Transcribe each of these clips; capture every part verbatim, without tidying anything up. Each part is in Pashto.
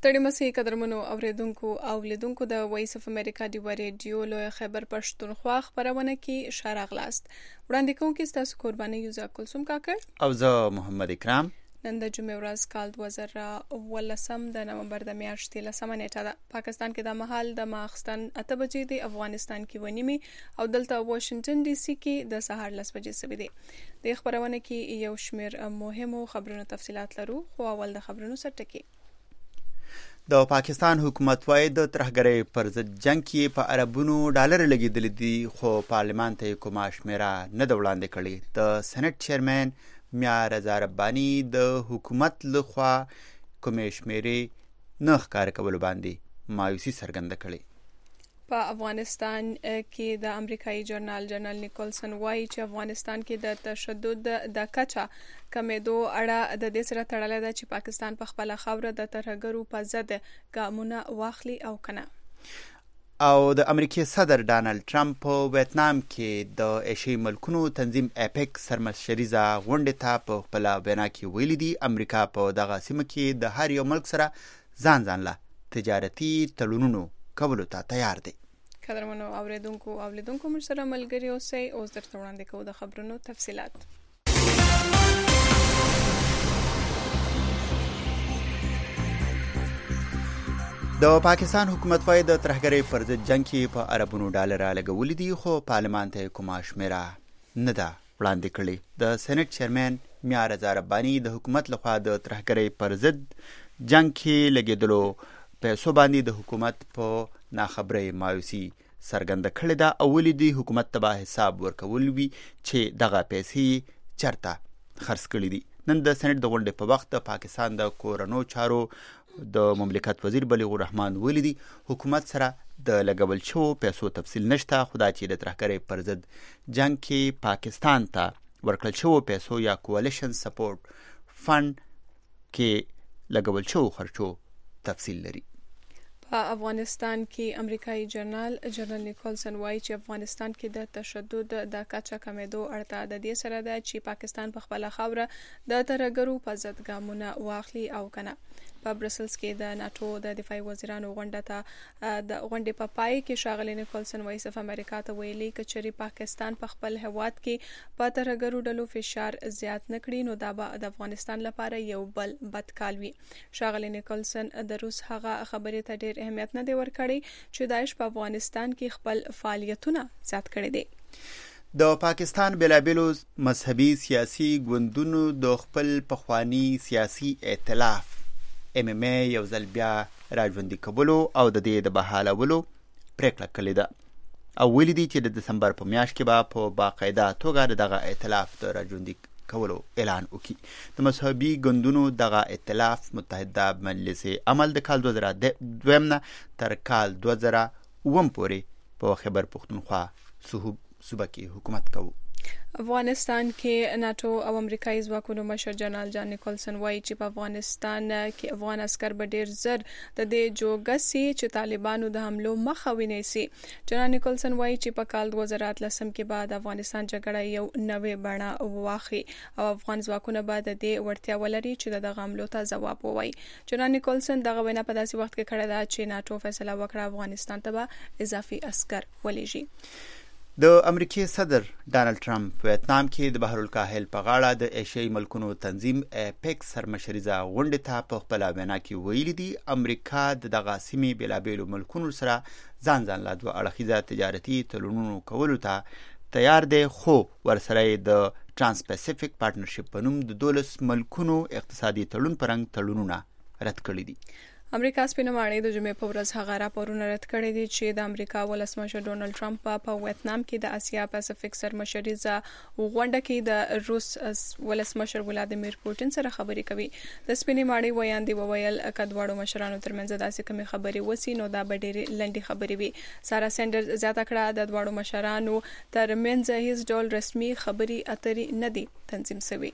ستړي مسئ قدرمنو اوریدونکو او لیدونکو د وایس اف امریکا دی ریډیو لوی خیبر پښتونخوا خبرونه کې شارغلاست وړاندې کوونکی ستاسو قرباني یوزا کلثوم کاکړ او زه محمد اکرام. نن د جمعې ورځ کال دوه زره اوولسم د نومبر د میاشتې لسمه نیټه ده. پاکستان کې د مهال د ماخستن اته بجې دی، افغانستان کې ونیمي او دلته واشنگټن ډي سي کې د سهار لس بجې سوي دي. د خبرونه کې یو شمیر مهمو خبرونو تفصيلات لرو، خو اول د خبرونو سره ټکی. د پاکستان حکومت وايي د ترهګرۍ پر ضد جنگ کې په اربونو ډالر لګیدل دي، خو پارلمان ته کومه شمیره نه د وړاندې کړي. د سېنات چیرمن میا رضا رباني د حکومت لخوا کومې شمیرې نه ښکار کول باندې مایوسي څرګنده کړې. په افغانستان کې د امریکایي جرنال جنرال نیکولسن وايي چې افغانستان کې د تشدد د کچه کمیدو اړه د دې سره تړلې ده چې پاکستان په خپل خاوره د ترهګرو په ضد ګامونه واخلي او کنه. او د امریکای صدر ډانلډ ټرمپ په ویتنام کې د ایشیايي ملکونو تنظیم اپیک سرمشریزه غونډې ته په خپل بیان کې ویلي دي امریکا په دغه سیمه کې د هر یو ملک سره ځان ځان له تجارتي تړونونو کولو ته تیار دی. قدرمنو اوریدونکو او لیدونکو موږ سره ملګري اوسئ. اوس درته وړاندې کوو د خبرونو تفصيلات. د پاکستان حکومت وايي د ترهګرۍ پر ضد جنگ کې په اربونو ډالر لګولې دي، خو پارلمان ته کومه شمیره نه ده وړاندې کړې. د سېنات چیرمن میا رضا رباني د حکومت لخوا د ترهګرۍ پر ضد جنگ کې لګیدلو پیسو باندې د حکومت په ناخبرۍ مایوسي څرګنده کړې ده او ولې دی حکومت ته به حساب ورکول وي چې دغه پیسې چرته خرڅ کړي دي. نن د سېنات د غونډې په وخت د پاکستان د کورنو چارو د مملکت وزیر بلیغ الرحمن ویلي دي حکومت سره د لګول شوو پیسو تفصیل نشته، خدا چې د ترهګرۍ پر ضد جنگ کې پاکستان ته ورکړل شوو پیسو یا کولیشن سپورټ فند کې لګول شوو خرچو تفصیل لري. په افغانستان کې امریکایي جرنال جنرال نیکولسن وايي چې افغانستان کې د تشدد د کچه کمیدو اړتیا د دې سره ده چې پاکستان په خپل خاوره د ترهګرو په ضد ګامونه واخلي او کنه. په برسلز کې د ناتو د دفاعي وزیرانو غونډه ته د غونډې په پای کې ښاغلي نیکولسن وایس اف امریکا ته ویلي کچري پاکستان په خپل هواد کې په ترهګرو ډلو فشار زیات نکړي نو دا به د افغانستان لپاره یو بل بد کال وي. ښاغلي نیکولسن د روس هغه خبرې ته ډېر اهمیت نه دی ورکړی چې داعش په افغانستان کې خپل فعالیتونه زیات کړي دي. د پاکستان بېلابېلو مذهبي سیاسي ګوندونو د خپل پخوانی سیاسي ائتلاف ام ام ای یو ځل بیا راژوندي کولو او د دې د بحالولو پریکړه کړې ده او ویلي دي چې د دسمبر په میاشت کې به په باقاعده توګه دغه ائتلاف د راژوندي کولو اعلان وکړي. د مذهبي ګوندونو دغه ائتلاف متحده مجلس عمل د کال دوه زره دویم نه تر کال دوه زره اووم پورې په خیبر پښتونخوا صوبه کې حکومت کوي. افغانستان کې ناتو او امریکایي ځواکونو مشر جنرال جان نیکولسن وايي چې په افغانستان کې افغان عسكر به ډیر زر د دې جوګسي چې طالبانو د حملو مخه ونیسي. جنرال نیکولسن وايي چې په کال دوه زره اتلسم کې بعد افغانستان جګړه یو نوې بڼه واخلي او افغان ځواکونه به د دې وړتیا ولري چې د حملو ته ځواب ووایي. جنرال نیکولسن دغه وینا په داسې وخت کې کړې ده چې ناتو فیصله وکړه افغانستان ته به اضافي عسكر ولېږي. د امریکای صدر ډانلډ ټرمپ ویتنام کې د بحر الکاهل په غاړه د ایشیايي ملکونو تنظیم اپیک سرمشریزه غونډې ته په خپل بیان کې ویلي دي امریکا د دغه سیمې بېلابېلو ملکونو سره ځان ځان له دوه اړخیزه تجارتي تړونونو کولو ته تیار دی، خو ورسره د ترانس پیسفیک پارټنرشپ په نوم د دولس ملکونو اقتصادي تړون پرنګ تړونونه رد کړي دي. امریکا سپینه ماڼۍ د جمعې په ورځ هغه راپورونه رد کړي دي چې د امریکا ولسمشر ډونالد ټرمپ په ویتنام کې د اسیا پاسفیک سرمشریزه غونډه کې د روس ولسمشر ولادیمیر پوتین سره خبرې کوي. د سپینې ماڼۍ ویاندې وویل که دواړو مشرانو ترمنځ داسې کومې خبرې وسی نو دا به ډېرې لنډې خبرې وي. سارا سینډرز زیاته کړه د دواړو مشرانو ترمنځ هیڅ ډول رسمي خبرې اترې نه دي تنظیم شوي.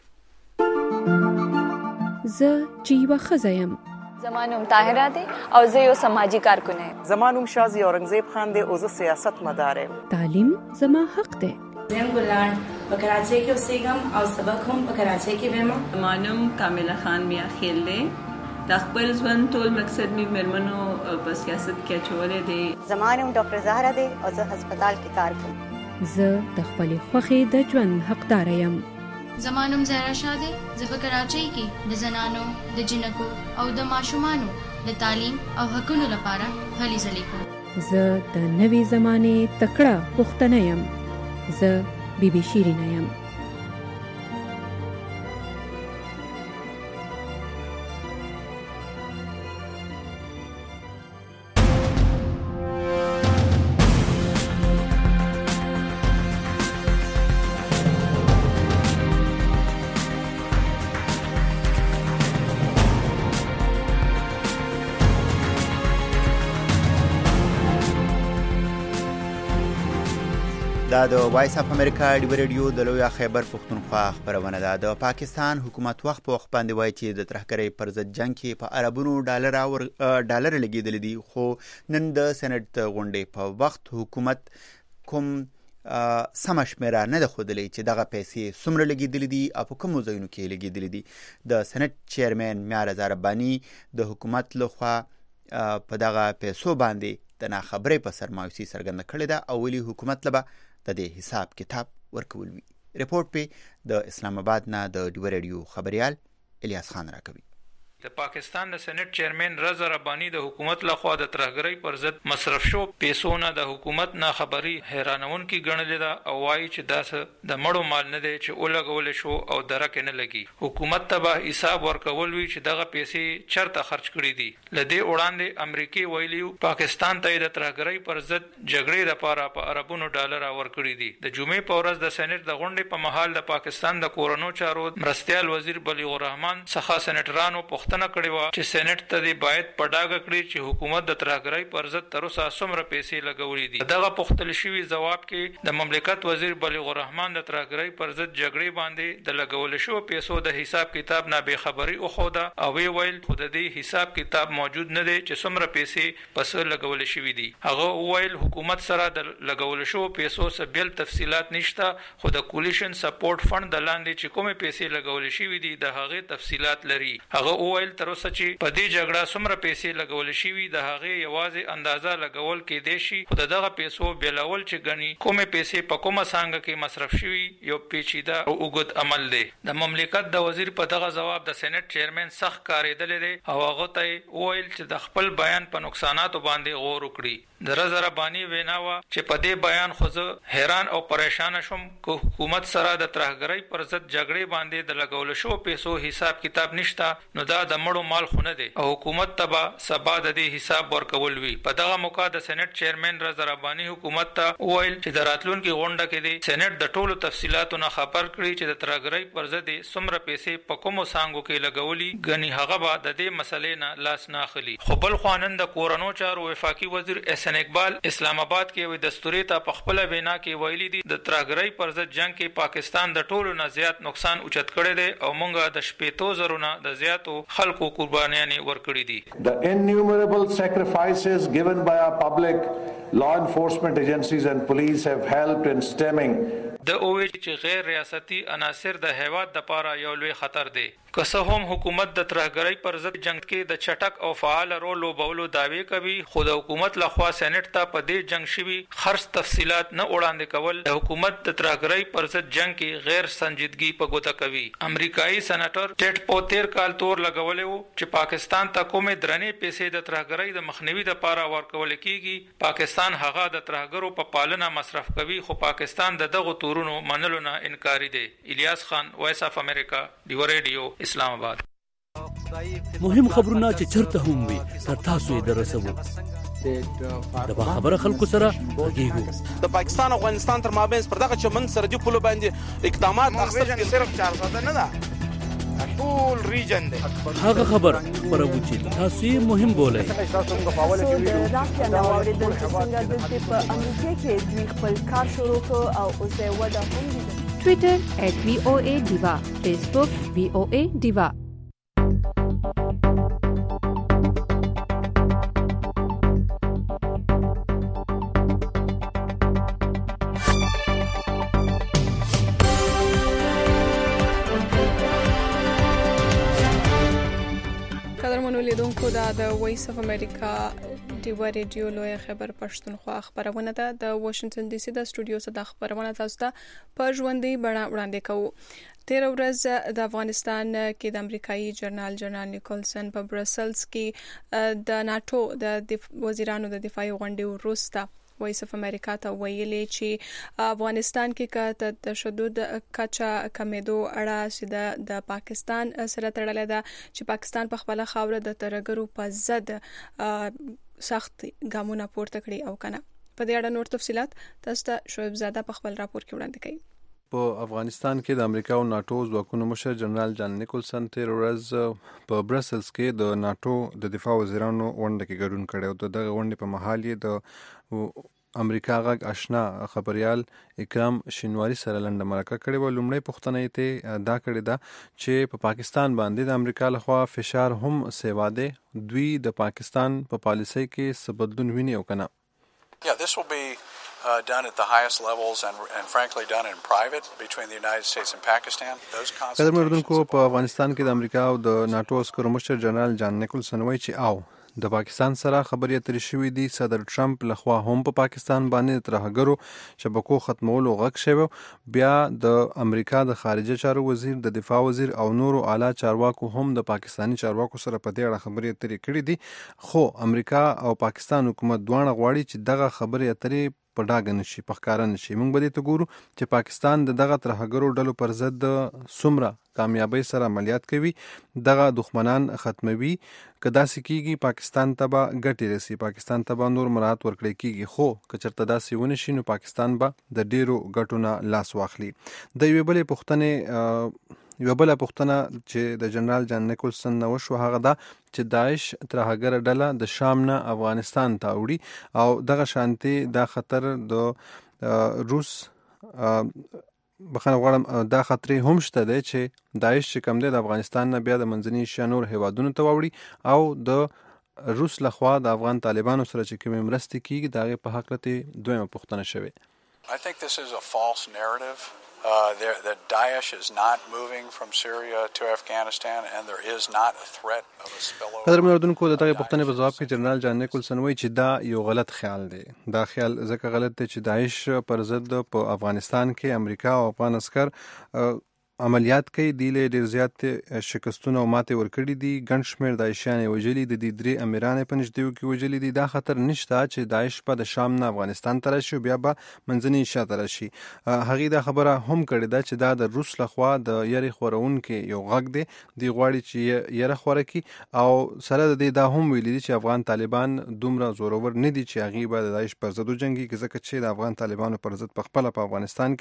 زه چې یوه ښځه یم زمانوم طاهره دی او زه یو سماجی کارکون یم. زمانوم شازی اورنګزیب خان دی او زه سیاست مدار یم. تعلیم زما حق دی. زم ګلان په کراچۍ کې اوسېږم او سبق هم په کراچۍ کې وایم. زمانوم کامله خان میا خیل دی د خپل ژوند ټول مقصد مې مېرمنو په سیاست کې اچولی دی. زما نوم ډاکټر زهره دی او زه هسپتال کې کار کوم. زه د خپلې خوښې د ژوند حقدار یم. زما نوم زهرا شاه دی. زه په کراچۍ کې د زنانو د جنکو او د ماشومانو د تعلیم او حقونو لپاره هلې ځلې کوم. زه د نوې زمانې تکړه پښتنه یم. زه بی بی شیرینه یم. دا د وایس اف امریکا ډیو ریډیو د لوی خیبر پښتونخوا خبرونه ده. د پاکستان حکومت وخت په وخت باندې وایي چې د ترهګرۍ پر ضد جنگ کې په اربونو ډالر او ډالر لګیدل دي، خو نن د سېنات غونډې په وخت حکومت کوم سم شمیره نه ده ښودلې چې دغه پیسې څومره لګیدل دي او په کومو ځایونو کې لګیدل دي. د سېنات چیرمن میار زربانی د حکومت لخوا په دغه پیسو باندې د ناخبرۍ په سر مایوسي څرګنده کړې ده او ویلي حکومت لبه د دې حساب کتاب ورکول وي. ریپورت په د اسلام آباد نه د ډیو ریډیو خبريال الیاس خان راکوي. د پاکستان د سېنات چیرمن رضا ربانی د حکومت لخوا د ترهګرۍ پر ضد مصرف شو پیسو نه د حکومت نه خبري حیرانون کی ګڼل ده او وايي چې داس د مړو مال نه دی چې اولګول شو او درکه نه لګي. حکومت ته به حساب ورکول وی چې دغه پیسې چرته خرج کړي دي. لدې وړاندې امریکای ویلیو پاکستان ته د ترهګرۍ پر ضد جګړې لپاره په اربونو ډالر ورکړي دي. د جمعې په ورځ د سېنات د غونډې په محل د پاکستان د کورونو چارو مرستيال وزیر بلیغ الرحمن څخه سېناترانو پښتنه کړي و چې سېنات ته دی باید په ډاګه کړي چې حکومت د ترهګرۍ پر ضد تر اوسه څومره پیسې لګولې دي. دغه پوښتل شوی جواب کې د مملکت وزیر بلیغ الرحمن د ترهګرۍ پر ضد جګړې باندې د لګول شو پیسو د حساب کتاب نه به خبري او خوده او ویل خود دې حساب کتاب موجود نه دی چې څومره پیسې پس لګول شوی دي. هغه ویل حکومت سره د لګول شو پیسو سبل تفصيلات نشته، خو د کولیشن سپورټ فند د لاندې چې کومه پیسې لګول شوی دي د هغه تفصيلات لري. هغه ویل تر اوسه چې په دې جګړه څومره پیسې لګول شوی د هغه یوازې اندازه لګول کې دی شي، خو دغه پیسو بلول چې غني کومه پیسې په کومه څنګه کې مصرف شوی یو پیچیده او وګد عمل دی. د مملکت د وزیر په دغه جواب د سېنات چیرمن سخت کاریدل دي او هغه ته ویل چې د خپل بیان په نقصاناتو باندې غور وکړي. د رضا ربانی ویناوه چې په دې بیان خو زه حیران او پریشان شوم چې حکومت سره د ترهګرۍ پر ضد جګړې باندې د لګول شو پیسو حساب کتاب نشته، نو دا د مړو مال خونه دي او حکومت تبا سبا د دې حساب ورکول وی. په دغه موقع د سېنات چیرمن رضا ربانی حکومت ته ویل چې د راتلونکي غونډه کې دی سېنات د ټولو تفصيلاتو نه خبر کړي چې د ترهګرۍ پر ضد څومره پیسې په کومو څنګه کې لګولي، غني هغه به د دې مسلې نه لاس نه اخلي. خو بل خوانند د کورونو چارو وفاقي وزیر احسان اقبال اسلام آباد کې وي دستوري ته په خپل وینا کې ویلي دي د ترهګرۍ پر ضد جنگ کې پاکستان د ټولو نه زیات نقصان اوچت کړی دی او مونږه د شپېتو زرونه د زیاتو خلکو قربانیانې ورکړي دي. The innumerable sacrifices given by our public law enforcement agencies and police have helped in stemming د اووی چې غیر ریاستي عناصر د هیواد د پاره یو لوی خطر دی. که څه هم حکومت د ترهګرۍ پر ضد جنگ کې د چټک او فعال رول لوبولو داوی کوي، خو د حکومت لخوا سېنات ته په دې جنگ شوی خرڅ تفصيلات نه وړاندې کول د حکومت د ترهګرۍ پر ضد جنگ کې غیر سنجیدګي په ګوته کوي. امریکایي سېناتور ټیټ پو تیر کال تور لګولې وو چې پاکستان ته کومې درنې پیسې د ترهګرۍ د مخنیوي لپاره ورکول کیږي، پاکستان هغه د ترهګرو په پالنه مصرف کوي، خو پاکستان د دغه تورونو منلو نه انکاری دی. الیاس خان، وایس اف امریکا، ډیو ریډیو، اسلام آباد. مهم خبرونه چې چرته هم وي تر تاسو یې درسوو. د خبره خلکو سره ورګیږو. د پاکستان او افغانستان تر مابین پر دغه چمن سرحدي پولو باندې اقدامات اخیستل صرف چار ساده نه ده، ټول ریجن دی. هغه خبر خبرو چې تاسو یې مهم بولئ. تاسو موږ په اول کې ویډیو دا واوریدل چې څنګه د په امریکا کې دوی خپل کار شروع کړ او اوس یې ودا هم دي. ټوئیټر ایٹ وی او اے ډیوا، فیسبوک وی او اے ډیوا. محترمونو لیدونکو دا د وایس اف امریکا ډیوا ریډیو لوی خبر پښتونخوا خبرونه ده د واشنگټن ډي سي د سټوډیو څخه خبرونه تاسو ته په ژوندۍ بڼه وړاندې کوو. تیر ورځ د افغانستان کې د امریکایي جنرال جنرال نیکولسن په برسلز کې د ناتو د وزیرانو د دفاعي غونډې وروسته وایس اف امریکا ته ویلي چې افغانستان کې کا تشدد کچا کمیدو اړه د پاکستان سره تړلې ده چې پاکستان په خپل خاور د ترګرو په ضد سخت ګامونه پورته کړي او کنه. په دې اړه نور تفصيلات تاسو ته شعیب زاده په خپل راپور کې وړاندې کوي. په افغانستان کې د امریکا او ناتو ځواکونو مشر جنرال جان نیکولسن تیر ورځ په برسلز کې د ناتو د دفاع وزیرانو غونډه کې ګډون کړی او د دغه غونډې په مهال یې د امریکا غږ آشنا خبريال اکرام شینواری سره لنډه مرکه کړې و. لومړی پوښتنه یې ته دا کړې ده چې په پاکستان باندې د امریکا لخوا فشار هم سیوا دی، دوی د پاکستان په پالیسۍ کې څه بدلون ویني او کنه. Yeah, this will be uh, done at the highest levels and, and frankly done in private between the United States and Pakistan. Those قدر مردونکو په افغانستان کې د امریکا او د ناتو عسکرو مشر جنرال جان نیکولسن وایي چې او د پاکستان سره خبرې اترې شوې دي. صدر ټرمپ لخوا هم په پاکستان باندې ترهګرو شبکو ختمولو غږ شوی. بیا د امریکا د خارجه چارو وزیر، د دفاع وزیر او نورو اعلی چارواکو هم د پاکستانی چارواکو سره په دې اړه خبرې اترې کړې دي. خو امریکا او پاکستان حکومت دواړه غواړي چې دغه خبرې اترې په ډاګه نشي، په ښکاره نشي. موږ به دې ته ګورو چې پاکستان د دغه ترهګرو ډلو پر ضد څومره کامیابی سره عملیات کوي، دغه دښمنان ختموي. که داسې کیږي پاکستان ته به ګټې رسي، پاکستان ته به نور مراحت ورکړی کیږي. خو که چېرته داسې ونه شي نو پاکستان به د ډیرو ګټو نه لاس واخلي. د یوې بلې پوښتنې یوه بله پوښتنه چې د جنرال جان نیکولسن نه وشوه هغه ده چې داعش ترهګره ډله د شام نه افغانستان ته وړي او دغه شانتي دا خطر د روس بخښنه غواړم دا خطر هم شته دی چې داعش چې کوم دی د افغانستان نه بیا د منځني ایشیا نور هیوادونو ته وړي او د روس لخوا د افغان طالبانو سره چې کومې مرستې کیږي د هغې په هکله ته دویمه پوښتنه شوې. I think this is a false narrative. Uh, there, that Daesh is not moving from Syria to Afghanistan and there is not a threat of a spillover. قدر مردونکو د دغه پوښتنې په جواب کې جنرال جان نیکولسن وایي چې دا یو غلط خیال دی. دا خیال ځکه غلط دی چې داعش پر ضد په افغانستان کې امریکا او افغان عسکر عملیات کوي. دی له ډیر زیات شکستونه او ماتې ورکړي دي. ګڼ شمېر داعشیان وژلي دي، د درې امیران په نږدې کې وژلي دي. دا خطر نشته چې داعش په د شام نه افغانستان ته راشي بیا به منځني ایشیا ته راشي. هغې دا خبره هم کړې ده چې دا د روس لخوا د یرې خورونکې یو غږ دی. دی غواړي چې یره خوره کړي او سره د دې دا هم ویلي دي چې افغان طالبان دومره زورور نه دي چې هغې به د داعش پر ضد وجنګېږي، ځکه چې د افغان طالبانو پر ضد په خپله په افغانستان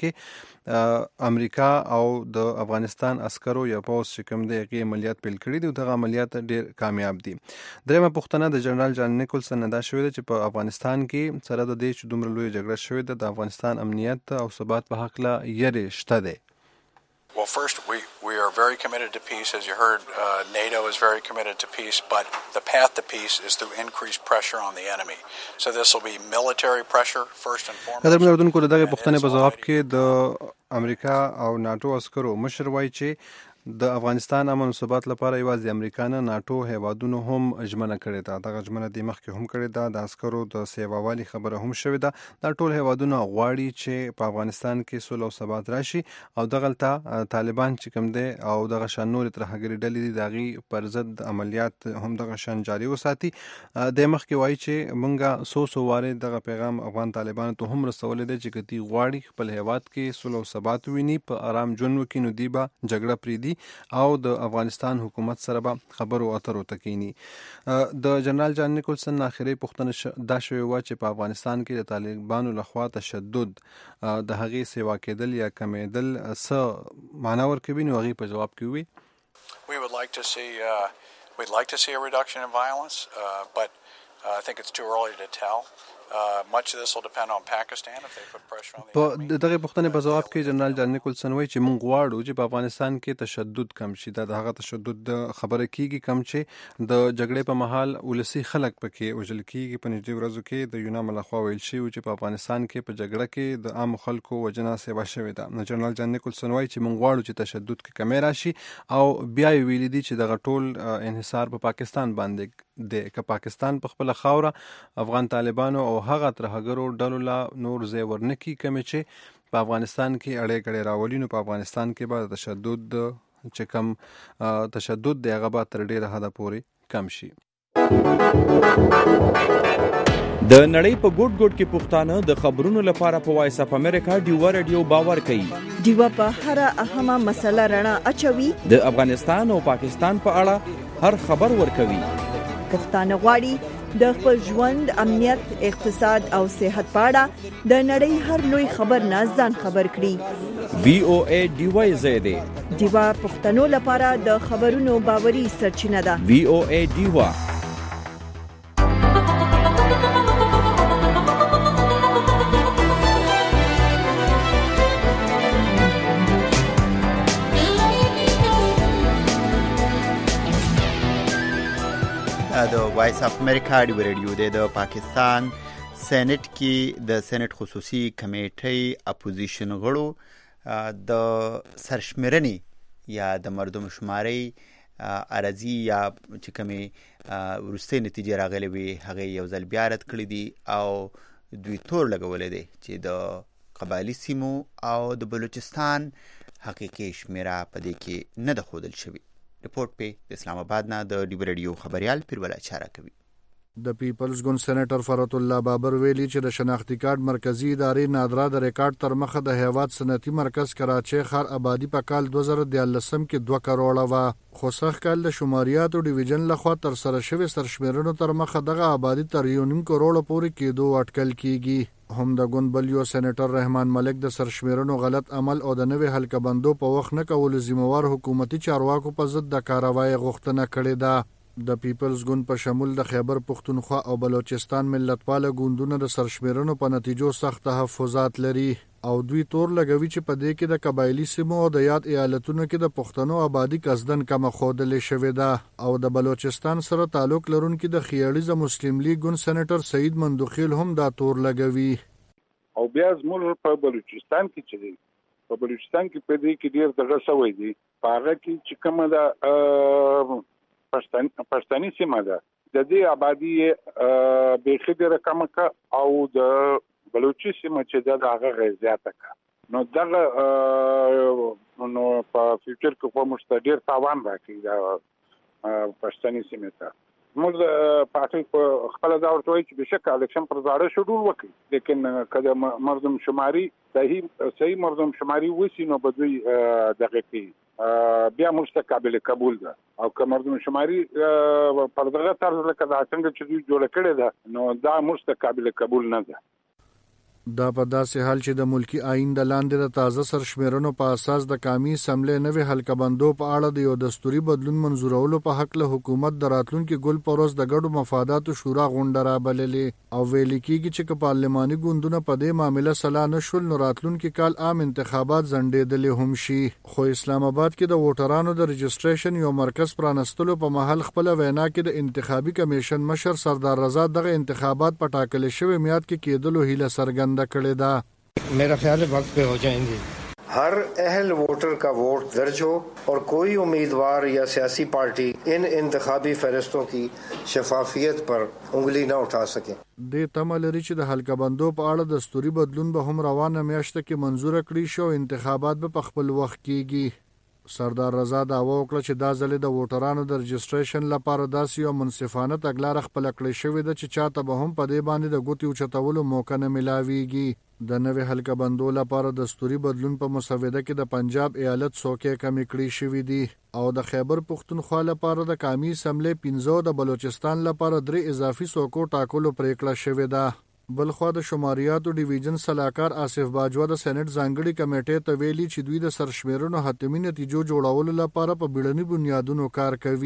کې امریکا او د افغانستان عسکرو یا پوز چې کوم دی هغې عملیات پیل کړي دي او دغه عملیات ډېر کامیاب دي. درېیمه پوښتنه د جنرال جان نیکولسن نه دا شوې ده چې په افغانستان کې سره د دې چې دومره لویه جګړه شوې ده د افغانستان امنیت او ثبات په هکله یرې شته دی. Well, first, we, we are very committed to peace. As you heard, uh, NATO is very committed to peace, but the path to peace is through increased pressure on the enemy. So this will be military pressure, first and foremost. قدر مردونکو د دغه پوښتنې په جواب کې د امریکا او ناتو عسکرو مشر وایي چې د افغانستان امن او ثبات لپاره یوازې د امریکا نه ناتو هیوادونو هم ژمنه کړې ده. دغه ژمنه د مخکې هم کړې ده. د عسکرو د سیووالي خبره هم شوې ده. دا ټول هیوادونه غواړي چې په افغانستان کې سوله او ثبات راشي او دغلته طالبان چې کوم دی او دغه شان نورې ترهګرې ډلې دي د هغې پر ضد عملیات هم دغه شان جاري وساتي. د مخکې وایي چې موږ څو څو وارې دغه پیغام افغان طالبانو ته هم رسولی دی چې که دوی غواړي خپل هیواد کې سوله او ثبات وویني، په آرام ژوند وکړي، نو دوی به جګړه پرېږدي او د افغانستان حکومت سره به خبرو اترو ته کینی. د جنرال جان نیکولسن آخري پوښتنه دا شوې وه چې په افغانستان کې د طالبانو لخوا تشدد د هغې سیوا کېدل یا کمیدل څه معنا ورکوي، نو هغې په جواب کې وویل We would like to see uh, we'd like to see a reduction in violence, uh, but uh, I think it's too early to tell. Uh, much of this will depend on Pakistan if they put pressure on the په enemy. دغه پوښتنې په جواب کې جنرال جان نیکولسن وایي چې موږ غواړو چې په افغانستان کې تشدد کم شي. دا د هغه تشدد خبره کیږي کم چې د جګړې په مهال ولسی خلک پکې وژل کیږي. په نږدې ورځو کې د یونام لخوا ویل شوی چې په افغانستان کې په جګړه کې د عام خلکو وژنه سیوا شوې ده. نو جنرال جان نیکولسن وایي چې موږ غواړو چې تشدد کې کمی راشي او بیا یې ویلي دي چې دغه ټول انحصار په پاکستان باندې دی. که پاکستان په خپل خاوره افغان طالبانو او هغه ترهګرو ډلو لا نور ځای ورنکي کمې چې په افغانستان کې اړې کړې راولي، نو په افغانستان کې به تشدد چې کم تشدد دی هغه به تر ډېره حده پورې کم شي. د نړۍ په ګوټ ګوټ کې پښتانه د خبرونو لپاره په وایس اپ امریکا ډیوا رادیو باور کوي. ډیوا په هر اهمه مسله رڼا اچوي. د افغانستان او پاکستان په اړه هر خبر ورکوي. پښتانه غواړي د خپل ژوند، امنیت، اقتصاد او صحت په اړه د نړۍ هر لوی خبر نه ځان خبر کړي. وی او ای ډیوا زیاده ډیوا پښتنو لپاره د خبرونو باوري سرچینه ده. وی او ای ډیوا. د وایس اف امریکا دی ریډیو د پاکستان سېنات کې د سېنات خصوصي کمیټې اپوزیشن غړو د سرشمېرنې یا د مردم شماري ارزي یا چې کومې ورستۍ نتیجې راغلي وي هغه یو ځل بیا رد کړې دي او دوی تور لګولې دي چې د قبایلي سیمو او د بلوچستان حقیقي شمیره په دې کې نه ده ښودل شوې. رپورټ په اسلام آباد نه د ډیو ریډیو خبريال پیرول چاره کوي. د پیپلز ګوند سېنیټر فرات الله بابر ویلي چې د شناختی کارت مرکزی ادارې نادرا د ریکارډ تر مخه د هیواد صنعتي مرکز کراچي ښار آبادی په کال دوه زره دیارلسم کې دوه کروڑه و. خو سخت کال د شماریاتو ډیویژن لخوا تر سره شوی سرشمیرنو تر مخه دغه آبادی تر یو نیم کروڑه پورې کېدو اټکل کیږي. هم د ګوند بل یو سېنیټر رحمان ملک د سرشمیرنو غلط عمل او د نوې حلقه بندو په وخت نه کولو ذمہوار حکومتي چارواکو په ضد د کاروای غوښتنه کړې ده. د پیپلز ګوند په شمول د خیبر پختونخوا او بلوچستان ملتپاله ګوندونه د سرشمیرنو په نتیجو سخت تحفظات لري او دوی تور لګوي چې په دې کې د قبایلی سیمو او د یاد ایالتونو کې د پښتنو آبادی قصدن کم خودلې شوې ده او د بلوچستان سره تعلق لرونکي د خیاړیزه مسلم لیگ ګوند سېنیټر سعید مندوخیل هم دا تور لګوي. او بیا زموږ په بلوچستان کې چې دی په بلوچستان کې په دې کې ډیر دغه شوی دی په هغه کې چې کومه د پښتن پښتني سیمه ده د دې آبادی به خبره کم کا او د بلوچي سیمه چې د هغه غزياته کا نو دغه نو په فیوچر کې په مستدیر تاوان راکړي د پښتني سیمه ته. موږ پاتې په خپل دا ورته وایي چې بشک الیکشن پر زاړه شډول وکړي لیکن کله مردم شماري صحیح صحیح مردم شماري وسی نو بدوي دغه کې بیا مستقبل قبول ده او که مردم شماري پر دغه طرز لکه دا څنګه چې دوی جوړ کړي ده نو دا مستقبل قبول نه ده. دا په داسې حال چې د ملکی آئین د لاندې د تازه سرشمیرنو په اساس د قومي اسمبلی نوې حلقه بندو په اړه د یو دستوري بدلون منزورولو په حق له حکومت د راتلونکي ګل پروز د ګډو مفاداتو شورا غونډه رابللې او ویل کېږي چې پارلماني ګوندونه په دې معاملې سلا نشول نو راتلونکي کال عام انتخابات ځنډېدلې هم شي. خو اسلام آباد کې د ووټرانو د رجسټریشن یو مرکز پرانستلو په محل خپل وینا کې د انتخابي کمیشن مشر سردار رضا دغه انتخابات په ټاکل شوی میعاد کې کېدلو هیله څرګنده کړې ده. मेरा ख्याल है वक्त पे हो जाएंगे. हर अहल वोटर का वोट दर्ज हो और कोई उम्मीदवार या सियासी पार्टी इन इंतखाबी फहरिस्तों की शफाफियत पर उंगली न उठा सके. د تمه لري چې د حلقه بندو په اړه دستوري بدلون به هم روانه میاشت کې منزور کړي شو انتخابات به په خپل وخت کېږي. سردار رضا دعوا وکړه چې دا ځل د ووټرانو د رجسټریشن لپاره داسې یو منصفانه تګلاره خپل کړې شوې ده چې چاته به هم په دې باندې د ګوتې اوچتولو موقع نه ملاويږي. د نوې حلقه بندو لپاره دستوري بدلون په مسوده کې د پنجاب ایالت څوکۍ کمې کړې شوې دي او د خیبر پختونخوا لپاره د قومي اسمبلی پنځه د بلوچستان لپاره درې اضافي څوکو ټاکلو پریکړه شوې ده. بلخوا د شماریاتو ډیویژن سلاکار آصف باجوا د سېنات ځانګړي کمیټې ته ویلي چې دوی د سرشمیرنو حتمی نتیجو جوړولو لپاره په بیړني بنیادونو کار کوي.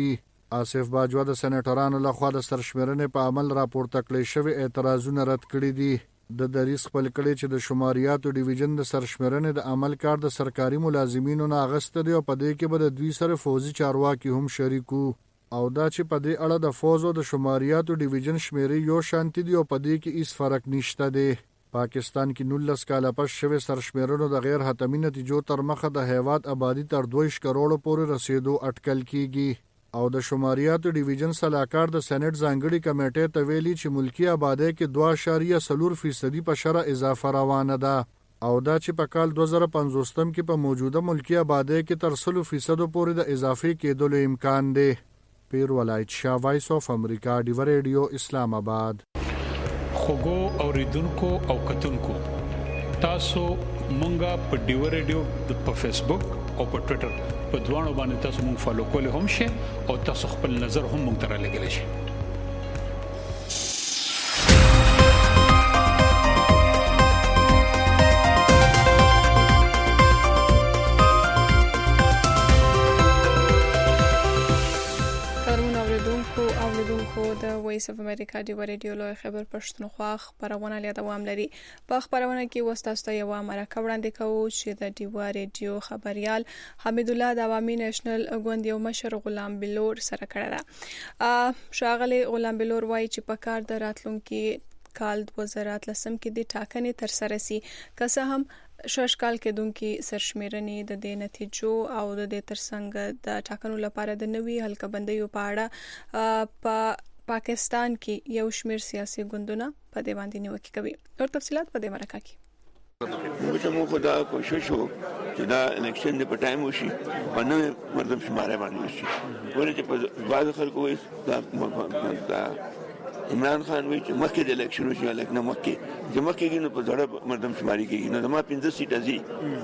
آصف باجوا د سېنیټرانو لخوا د سرشمېرنې په عمل راپورته کړی شوي اعتراضونه رد کړي دي. د دریځ خپل کړی چې د شماریاتو ډیویژن د سرشمېرنې د عمل کار د سرکاري ملازمینو نه اغسته دی او په دې کې به د دوی سره فوزي چارواکي هم شریکو او دا چې په دې اړه د فوز او د شماریاتو ډیویژن شمیرې یو شانتي دی او په دې کې هیڅ فرق نشته دی. پاکستان کې نولس کاله پس شوی سرشمېرنو د غیر حتمي نتیجو تر مخه د هیواد آبادی تر دویش کروڑو پورې رسیدو اټکل کیږي او د شماریاتو ډیویژن صلاحکار د سېنات ځانګړي کمیټې ته ویلي چې ملکی آبادی کې دوه اعشاریه څلور فیصدي په شرع اضافه روانه ده او دا چې په کال دوه زره پنځوستم کې په موجوده ملکی آبادی کې تر سلو فیصدو پورې د اضافي کېدلو امکان دی. پیر ولایت شاه، وایس اف امریکا، ډیو ریډیو، اسلام آباد. خوګو اوریدونکو او کتونکو تاسو مونږه په ډیو ریډیو په فیسبوک او په ټوئیټر په دوانو باندې تاسو مونږ فالو کولای هم شئ او تاسو خپل نظر هم مونږ ته رالیږلی شئ. د وایس اف امریکا ډیو ریډیو لوی خبر پښتونخوا خبرونه لري دوام لري. په خبرونه کې وستاسو یو مرکه وړاندې کوو چې د ډیو ریډیو خبريال حمید الله د عوامي نېشنل ګوند یو مشر غلام بلور سره کړه ده. شاغلي غلام بلور وایي چې په کار د راتلونکو کال دوه زره اتلسم کې د ټاکنې تر سره سي که څه هم شش کال کې دونکو سرشمېرنې د دې نتیجو او د دې ترڅنګ د ټاکنو لپاره د نوي حلقبندیو په اړه په پاکستان کې یو شمېر سیاسي ګوندونه په دې باندې نیوکه کوي. او تفصيلات په دې مرکه کې موږ مو خدا کوشش وو چې دا الیکشن د پټایم وشي په نوې مردم شماره باندې وشي. ولې چې په بعض خلکو وایي دا عمران خان وایي چې مخکې د الیکشن وشي الک نه مخکې چې مخکې کې نو په ځړه مردم شماري کېږي نو زما پنځه سیټه زی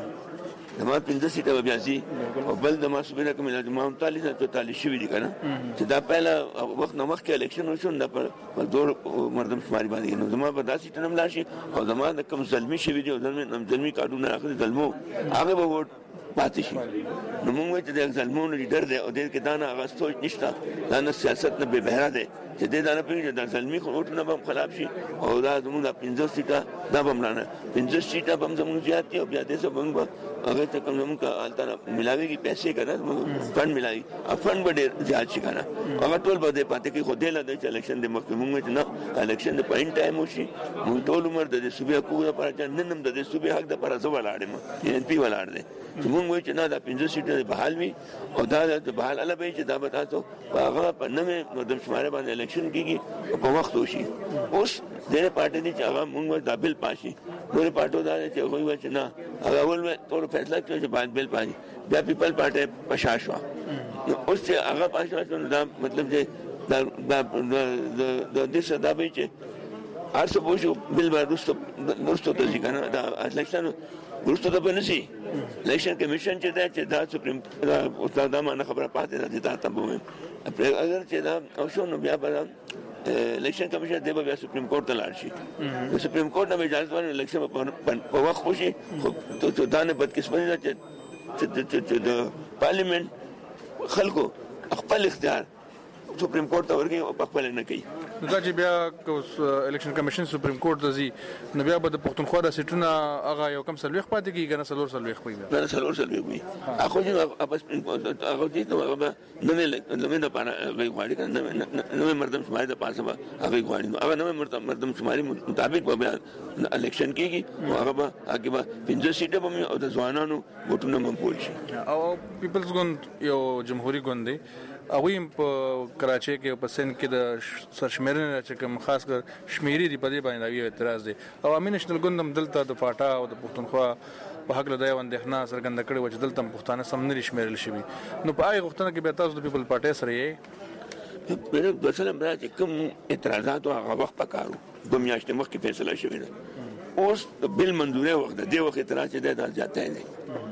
زما پنځه سیټه بیا زی او بل د ماسوبینه کوم د ما تالیس ته تالیس شوی دي کنه چې دا پهلا وخت نو مخکې الیکشن وشو دا په دور مردم شماري باندې نو زما په داسې ټنم لاشي او زما د کوم ظلمي شوی دي او ظلمي ظلمي قانون راخلي ظلمو هغه به ووټ پاتې شي. نو موږ وایو چې د ظلمونو لیډر دی او د کې دا نه هغه سوچ نشته دا نه سیاست نه به بهره دی چې د دا نه پیږي د ظلمي ووټونه به خلاف شي او دا زموږ د پنځه سیټه دا به ملانه پنځه سیټه به زموږ زیات دي او بیا دې څه موږ هغه ته کوم زموږ الته ملاويږي پیسې کنه فند ملاوي افند به ډېر زیات شي کنه هغه ټول به دې پاتې کې خو دې لا د الیکشن د مخکې موږ نه الیکشن د پاین ټایم وشي موږ ټول عمر د صوبې حقوق لپاره چې نن د صوبې حق لپاره زو ولاړم ان پی ولاړ دي چې موږ وایو چې نه دا پنځه سیټه بحال وي او دا د بحال اله به چې دا به تاسو هغه په نوې مردم شماره باندې الیکشن کیږي په وخت وشي. اوس د پارټي دي چې هغه موږ د بل پاشي نور پارټو دا چې هغه وایي چې نه هغه اول ټول فیصله کوي چې باید بل پاشي بیا پیپل پارټي پشاشوا نو اوس چې هغه پاشوا دا مطلب چې دا د د د صدا به چې هر څه پوښو بل باندې دوستو ته ځي دا الیکشن ورسته د بنسي الیکشن کمیشن چې دا چې دا سپریم دا دا ما خبره پاتې ده دا ته به اگر چې دا او شو نو بیا به الیکشن کمیشن دی به سپریم کورټ ته لاړ شي سپریم کورټ نه اجازه ورنه الیکشن په وخت وشي خو ته دا نه بدقسمتي ده چې د پارلیمنت خلکو خپل اختیار سپریم کورټ ته ورګي او خپل نه کوي. دا چې بیا الیکشن کمیشن سپریم کورټ ته ځي نو بیا به د پښتونخوا د سیټونه هغه یو کم سلويخ پاتې کیږي کنه سلور سلويخ وي نه سلور سلويخ وي اخو چې اپس هغه دې نو هغه نه نه نه پاره غوي غواړي کنه نو مردم شماري د پاسه هغه غواړي نو هغه نو مردم مردم شماري مطابق به بیا الیکشن کیږي او هغه به هغه به پنځه سیټه به او د ځوانانو ووټونه مقبول شي. او پیپلز ګوند یو جمهوریت ګوند دی اوی په کراچۍ کې په سند کې د سرشمېرنې چې کوم خاص کر شمیري دی په دې باندې یو اعتراض دی او امین نېشنل ګوند دلته د پاټا او د پښتونخوا په حق له دا اندېښنه څرګنده کړې و چې دلته پښتانه سم نه شمیرل شوی نو په هغه وختونو کې به تاسو د پیپل پارټي سره یې په مثلا برابر کوم اعتراضات هغه وخت پکارو د میاشتې مخکې فیصله شوې ده اوس د بل منځوري وخت دی وخت اعتراض دی دا ځاتای دی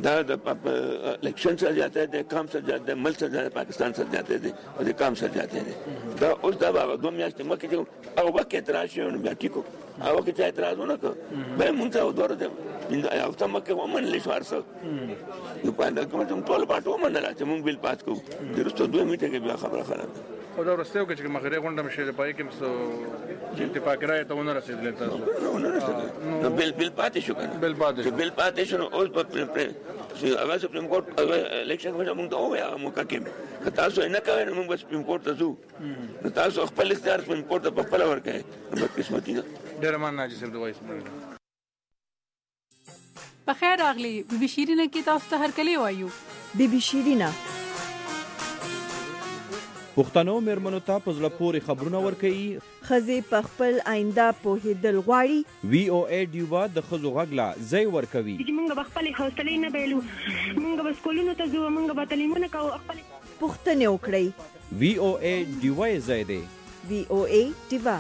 دا د الیکشن سے جاتے ہیں کام سے جاتے ہیں ملک سے جاتے پاکستان سے جاتے تھے اور یہ کام سے جاتے تھے دا اوس دا بابا دو میاشتې مکه چې او وخت اعتراض شو نو بیا ټیکو او وخت چې اعتراض ونه کړ به مونږ ته ودور دي او ته مکه ومن لښوار سره یو پاند کوم ته ټول پاتو ومن نه چې مونږ بل پات کو درسته دوه میټه کې بیا خبره خلاص او دا ورسته کې چې مخره غونډه مشه پای کې مس اتفاق راي ته ونه رسیدل تاسو نو بل بل پاتې شو کنه بل پاتې شو بل پاتې شو اوس په اواز سپریم کورټ الیکشن کې موږ ته وایو موږ کې تاسو نه کوي موږ بس سپریم کورټ ته ځو تاسو خپل اختیار سپریم کورټ ته په خپل ورکړئ په قسمتي نه ډېر مننه چې سب دوی سمره په خیر راغلی بي بي شيرینه کې تاسو ته هر کلی وایو بي بي شيرینه پښتنو مېرمنو ته په زړه پورې خبرونه ورکوي ښځې په خپل آینده پوهېدل غواړي وی او اے ډیوبا د ښځو غږ لا ځای ورکوي چې موږ به خپلې حوصلې نه بایلو موږ به سکولونو ته ځو موږ به تعلیمونه کوو خپلې پوښتنې وکړئ وی او اے ډیوبا یې ځای دی وی او اے ډیوبا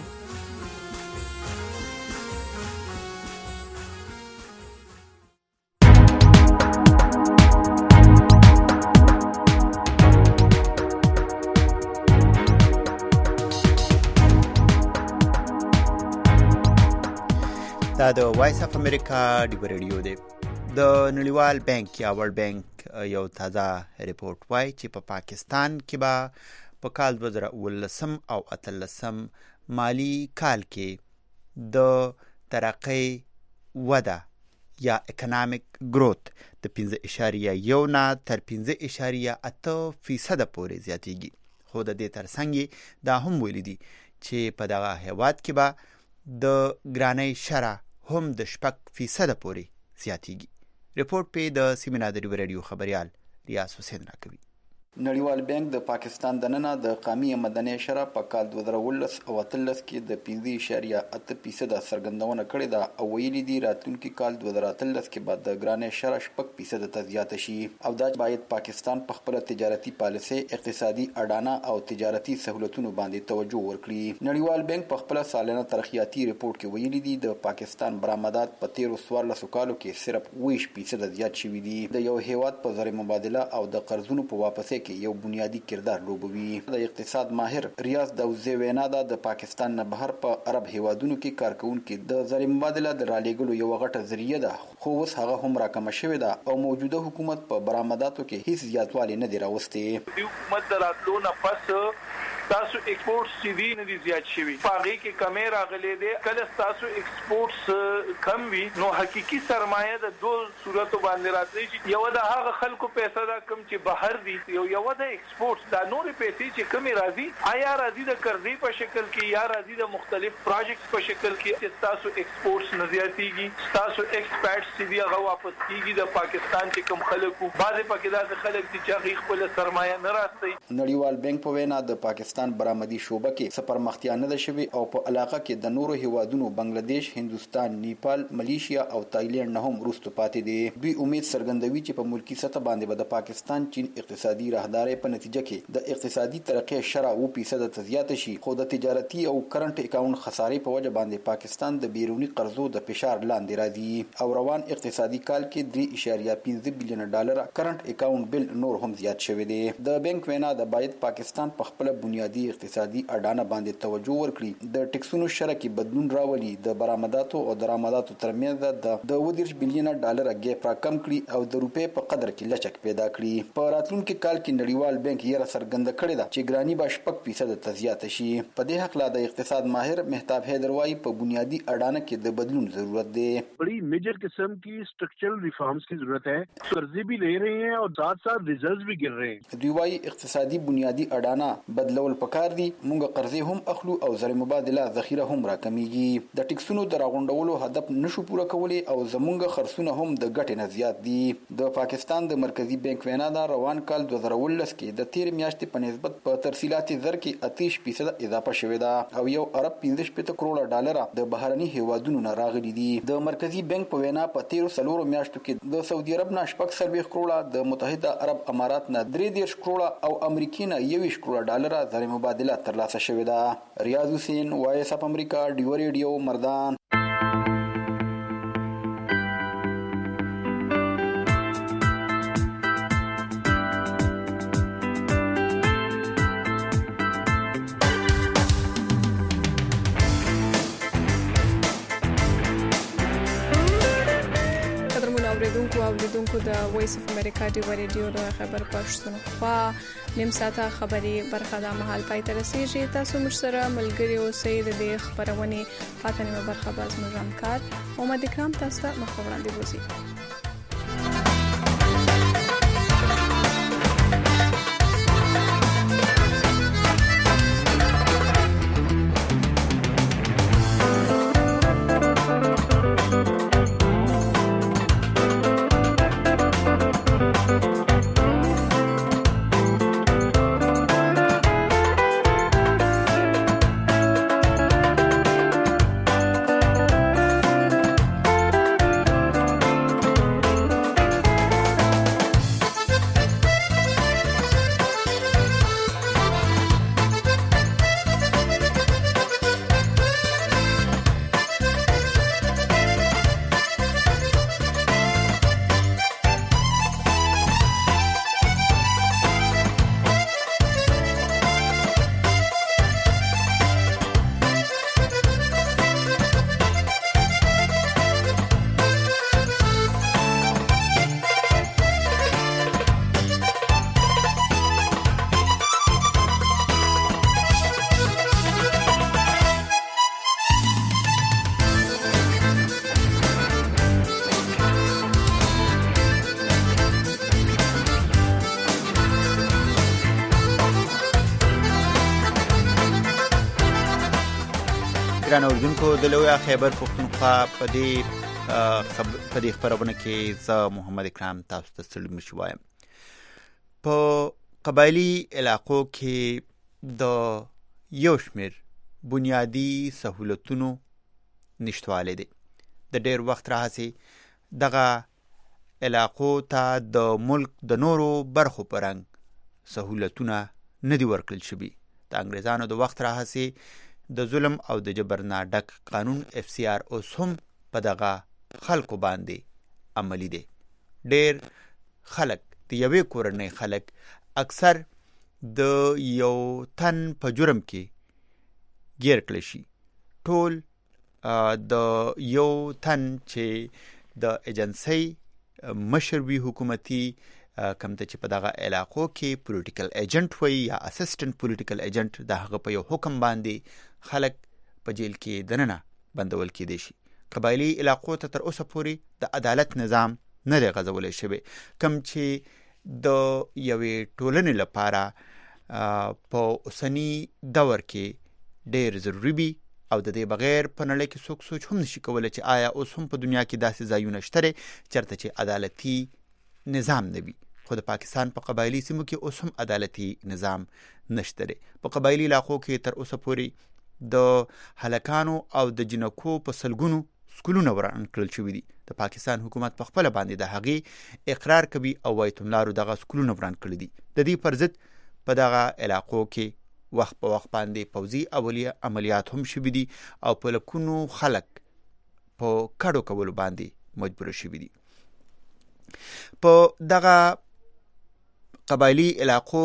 دا د وایس اف امریکا ډیو ریډیو دی د نړیوال بانک یا ورلد بانک یو تازه ریپورت وایي چې په پا پاکستان کې به په کال دوه زره اوولسم او اتلسم مالی کال کې د ترقۍ وده یا اکونامیک گروث د پنځه اعشاریه یو نه تر پنځه اعشاریه اته فیصده پورې زیاتېږي خو د دې ترڅنګ دا هم ویلي دي چې په دغه هیواد کې به د ګرانۍ شرح هم د شپږ فیصده پورې زیاتېږي. ریپورت په د سیمینار ریډیو خبريال ریاض حسین راکوي. نړیوال بانک د پاکستان د ننه د قامي مدني شرح په کال دوه زره اوولس او اتلس کې د پنځه اعشاریه اته فیصده څرګندونه کړې ده او ویلي دي راتلونکي کال دوه زره اتلس کې به د ګرانۍ شرح شپږ فیصده ته زیاته شي او دا باید پاکستان په خپل تجارتي پالیسي اقتصادي اډانه او تجارتي سہولتونو باندې توجه ورکړي. نړیوال بانک په خپل سالانه ترقیاتي ریپورت کې ویلي دي د پاکستان برآمدات په تیرو څوارلسو کالو کې صرف اووه فیصده زیات شوي دي. د یو هیواد په زر مبادله او د قرضونو په واپسې کې یو بنیادی کردار لوبوي. د اقتصاد ماهر ریاض داوزی وینا ده د پاکستان نه بهر په عرب هیوادونو کې کارکونکو د زر مبادله د رالېګلو یو غټه ذریعہ ده خو اوس هغه هم راکمه شوې ده او موجوده حکومت په برآمداتو کې هیڅ زیاتوالی نه دی راوستي. حکومت دراتلو نه پس تاسو ایکسپورټ سی وی نه دي زیات شوي پاغي کې کمی راغلي دي کله تاسو ایکسپورټس کم وي نو حقيقي سرمایه د دوه صورتو باندې راځي چې یو د هغه خلکو پیسې دا کم چې بهر دي یو یو د ایکسپورټس دا نور پیسې چې کمی راځي آیا راځي د قرضې په شکل کې یا راځي د مختلف پروجیکټس په شکل کې چې تاسو ایکسپورټس نه زیاتېږي تاسو ایکسپورټس سی وی هغه واپس کیږي د پاکستان چې کم خلکو بعضې پکې دا خلک چې هغه خپل سرمایه نه راځي. نړیوال بانک په وینا د پاکستان برآمدي شوبه کې سپرمختیا نه ده شوې او په علاقه کې د نورو هیوادونو بنگلاديش، هندستان، نیپال، ملیشیا او تایلند نه هم وروسته پاتې دي. دوی امید څرګندوي چې په ملکی سطح باندې به د پاکستان چین اقتصادي راهداري په نتیجه کې د اقتصادي ترقۍ شرح اووه فیصده ته زیاته شي خو د تجارتي او کرنٹ اکاونټ خسارې په وجه باندې پاکستان د بیروني قرضو د فشار لاندې راځي او روان اقتصادي کال کې درې اعشاریه پنځه بلین ډالر کرنٹ اکاونټ بل نور هم زیات شوی دی. د بانک وینا د باید پاکستان په خپل بنیادی اقتصادي اډانه باندې توجه ورکړي د ټکسونو شرح کې بدلون راولي د برآمداتو او درآمداتو ترمنځ د دوه دېرش بلین ډالر ګیپ راکم کړي او د روپې په قدر کې لچک پیدا کړي. په راتلونکي کال کې نړیوال بانک یې را څرګنده کړې ده چې ګرانی به شپږ فیصده ته زیاته شي. په دې حق لا د اقتصاد ماهر مهتاب حیدر وايي په بنیادی اډانه کې د بدلون ضرورت دی. بڑی میجر قسم کی اسٹرکچرل ریفارمز کی ضرورت ہے. قرضے بھی لے رہے ہیں اور ساتھ ساتھ ریزروز بھی گر رہے ہیں. دوی وايي اقتصادي بنیادی اډانه بدلول پکار دي مونږ قرضې هم اخلو او زر مبادله ذخیره هم راکمیږي. د ټکسونو د راغونډولو هدف نشو پوره کولی او زمونږ خرڅونه هم د ګټې نه زیات دي. د پاکستان د مرکزی بانک وینا دا روان کال دوه زره اوولس کې د تیر میاشتې په نسبت په ترسیلاتي زر کې اتیش فیصد اضافه شوې ده او یو ارب پنځه شپېته کروڑه ډالر د بهرني هیوادونو نه راغلي دي. د مرکزی بانک په وینا په تیرو څلورو میاشتو کې د سعودي عرب نه شپږ څلوېښت کروڑه د متحده عرب امارات نه درې دېرش کروڑه او امریکې نه یوویشت کروڑه ډالر زر مبادله ترلاسه شوې ده. ریاض حسین وایس اف امریکا ډیو ریډیو مردان. اوریدونکو د وایس اف امریکا ډیو ریډیو د خبر پښتونخوا نیم ساعته خبري برخه د مهال پای ته رسیږي. تاسو موږ سره ملګري اوسئ. د دې خبرونې پاتې نیمه برخه به زموږ همکار محمد اکرام تاسو ته مخ وړاندې بوزي. ګران اوریدونکو د لوی خیبر پښتونخوا په دې په دې خبرونه کې زه محمد اکرام تاسو ته سلام شوایم. په قبایلی علاقو کې د یو شمېر بنیادی سهولتونو نشتوالی دی. د ډېر وخت راهیسې دغه علاقو ته د ملک د نورو برخو په رنګ سهولتونه نه دي ورکړل شوي. د انګریزانو د وخت راهیسې د ظلم او د جبر نه ډک قانون اف سی آر اوس هم په دغه خلکو باندې عملی دی. ډېر خلک د یوې کورنۍ خلک اکثر د یو تن په جرم کې ګیر کړی شي. ټول د یو تن چې د ایجنسۍ مشر وي حکومتي کوم ته چې په دغه علاقو کې پولیټیکل ایجنټ وي یا اسسټنټ پولیټیکل ایجنټ، د هغه په یو حکم باندې خلک په جیل کې دننه بندول کېدی شي. قبایلی علاقو ته تر اوسه پورې د عدالت نظام نه دی غځولی شوی، کوم چې د یوې ټولنې لپاره په اوسني دور کې ډېر ضروري وي او د دې بغیر په نړۍ کې څوک سوچ هم نشي کولی چې آیا اوس هم په دنیا کې داسې ځایونه شته دی چېرته چې عدالتي نظام نه وي. خو د پاکستان په پا قبایلی سیمو کې اوس هم عدالتي نظام نشته دی. په قبایلی علاقو کې تر اوسه پورې د هلکانو او د جنکو په سلګونو سکولونه وران کړل شوي دي. د پاکستان حکومت په خپله باندې د هغې اقرار کوي او وایي توملارو دغه سکولونه وران کړي دي. د دې پر ضد په دغه علاقو کې وخت په وخت باندې پوځي اولیه عملیات هم شوي دي او په لکونو خلک په کډو کولو باندې مجبور شوي دي. په دغه قبایلی علاقو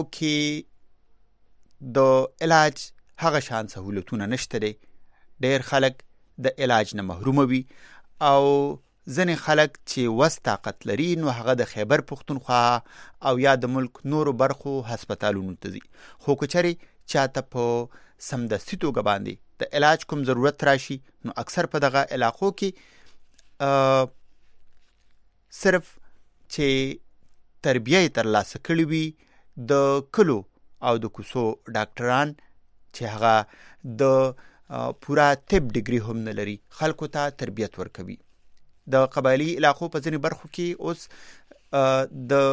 کې د علاج هغه شان سهولتونه نشته دی. ډېر خلک د علاج نه محروم وي او ځینې خلک چې وس طاقت لري نو هغه د خیبر پښتونخوا او یا د ملک نورو برخو هسپتالونو ته ځي. خو که چېرې چاته په سمدستي توګه باندې د علاج کوم ضرورت راشي نو اکثر په دغه علاقو کې صرف چې تربیه ترلاسه کړې وي د کلو او د کوڅو ډاکټران چې هغه د پورا طب ډیګري هم نه لري خلکو ته تربیت ورکوي. د قبایلی علاقو په ځینې برخو کې اوس د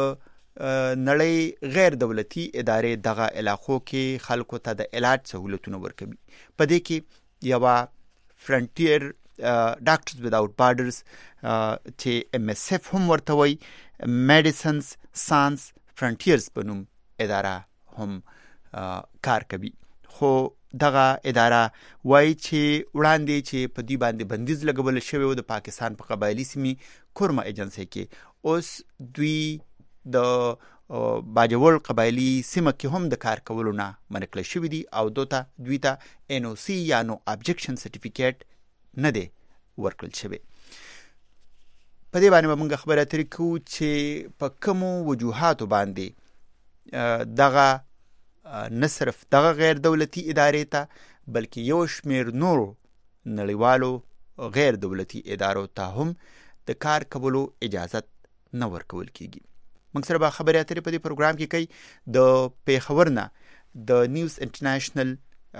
نړۍ غیر دولتي ادارې دغه علاقو کې خلکو ته د علاج سهولتونه ورکوي. په دې کې یوه فرنټیر ډاکټرز وداوټ بارډرز چې ام اس اف هم ورته وایي، میډیسنز سانس فرنټیرز په نوم اداره هم کار کوي. خو دغه اداره وایي چې وړاندې چې په دې باندې بندیز لګول شوی و د پاکستان په قبایلی سیمې کورما ایجنسۍ کې، اوس دوی د باجوړ قبایلی سیمه کې هم د کار کولو نه منع کړل شوي دي او دوته دوی ته ان او سی یا نو ابجیکشن سرټیفیکیټ نه دی ورکړل شوی. په دې باندې به موږ خبرې اترې کوو چې په کومو وجوهاتو باندې دغه نه صرف دغه غیر دولتي ادارې ته بلکې یو شمېر نورو نړیوالو غیر دولتي ادارو ته هم د کار کولو اجازت نه ورکول کیږي. موږ سره به خبرې اترې په دې پروګرام کې کوي د پیښور نه د نیوز انټرنیشنل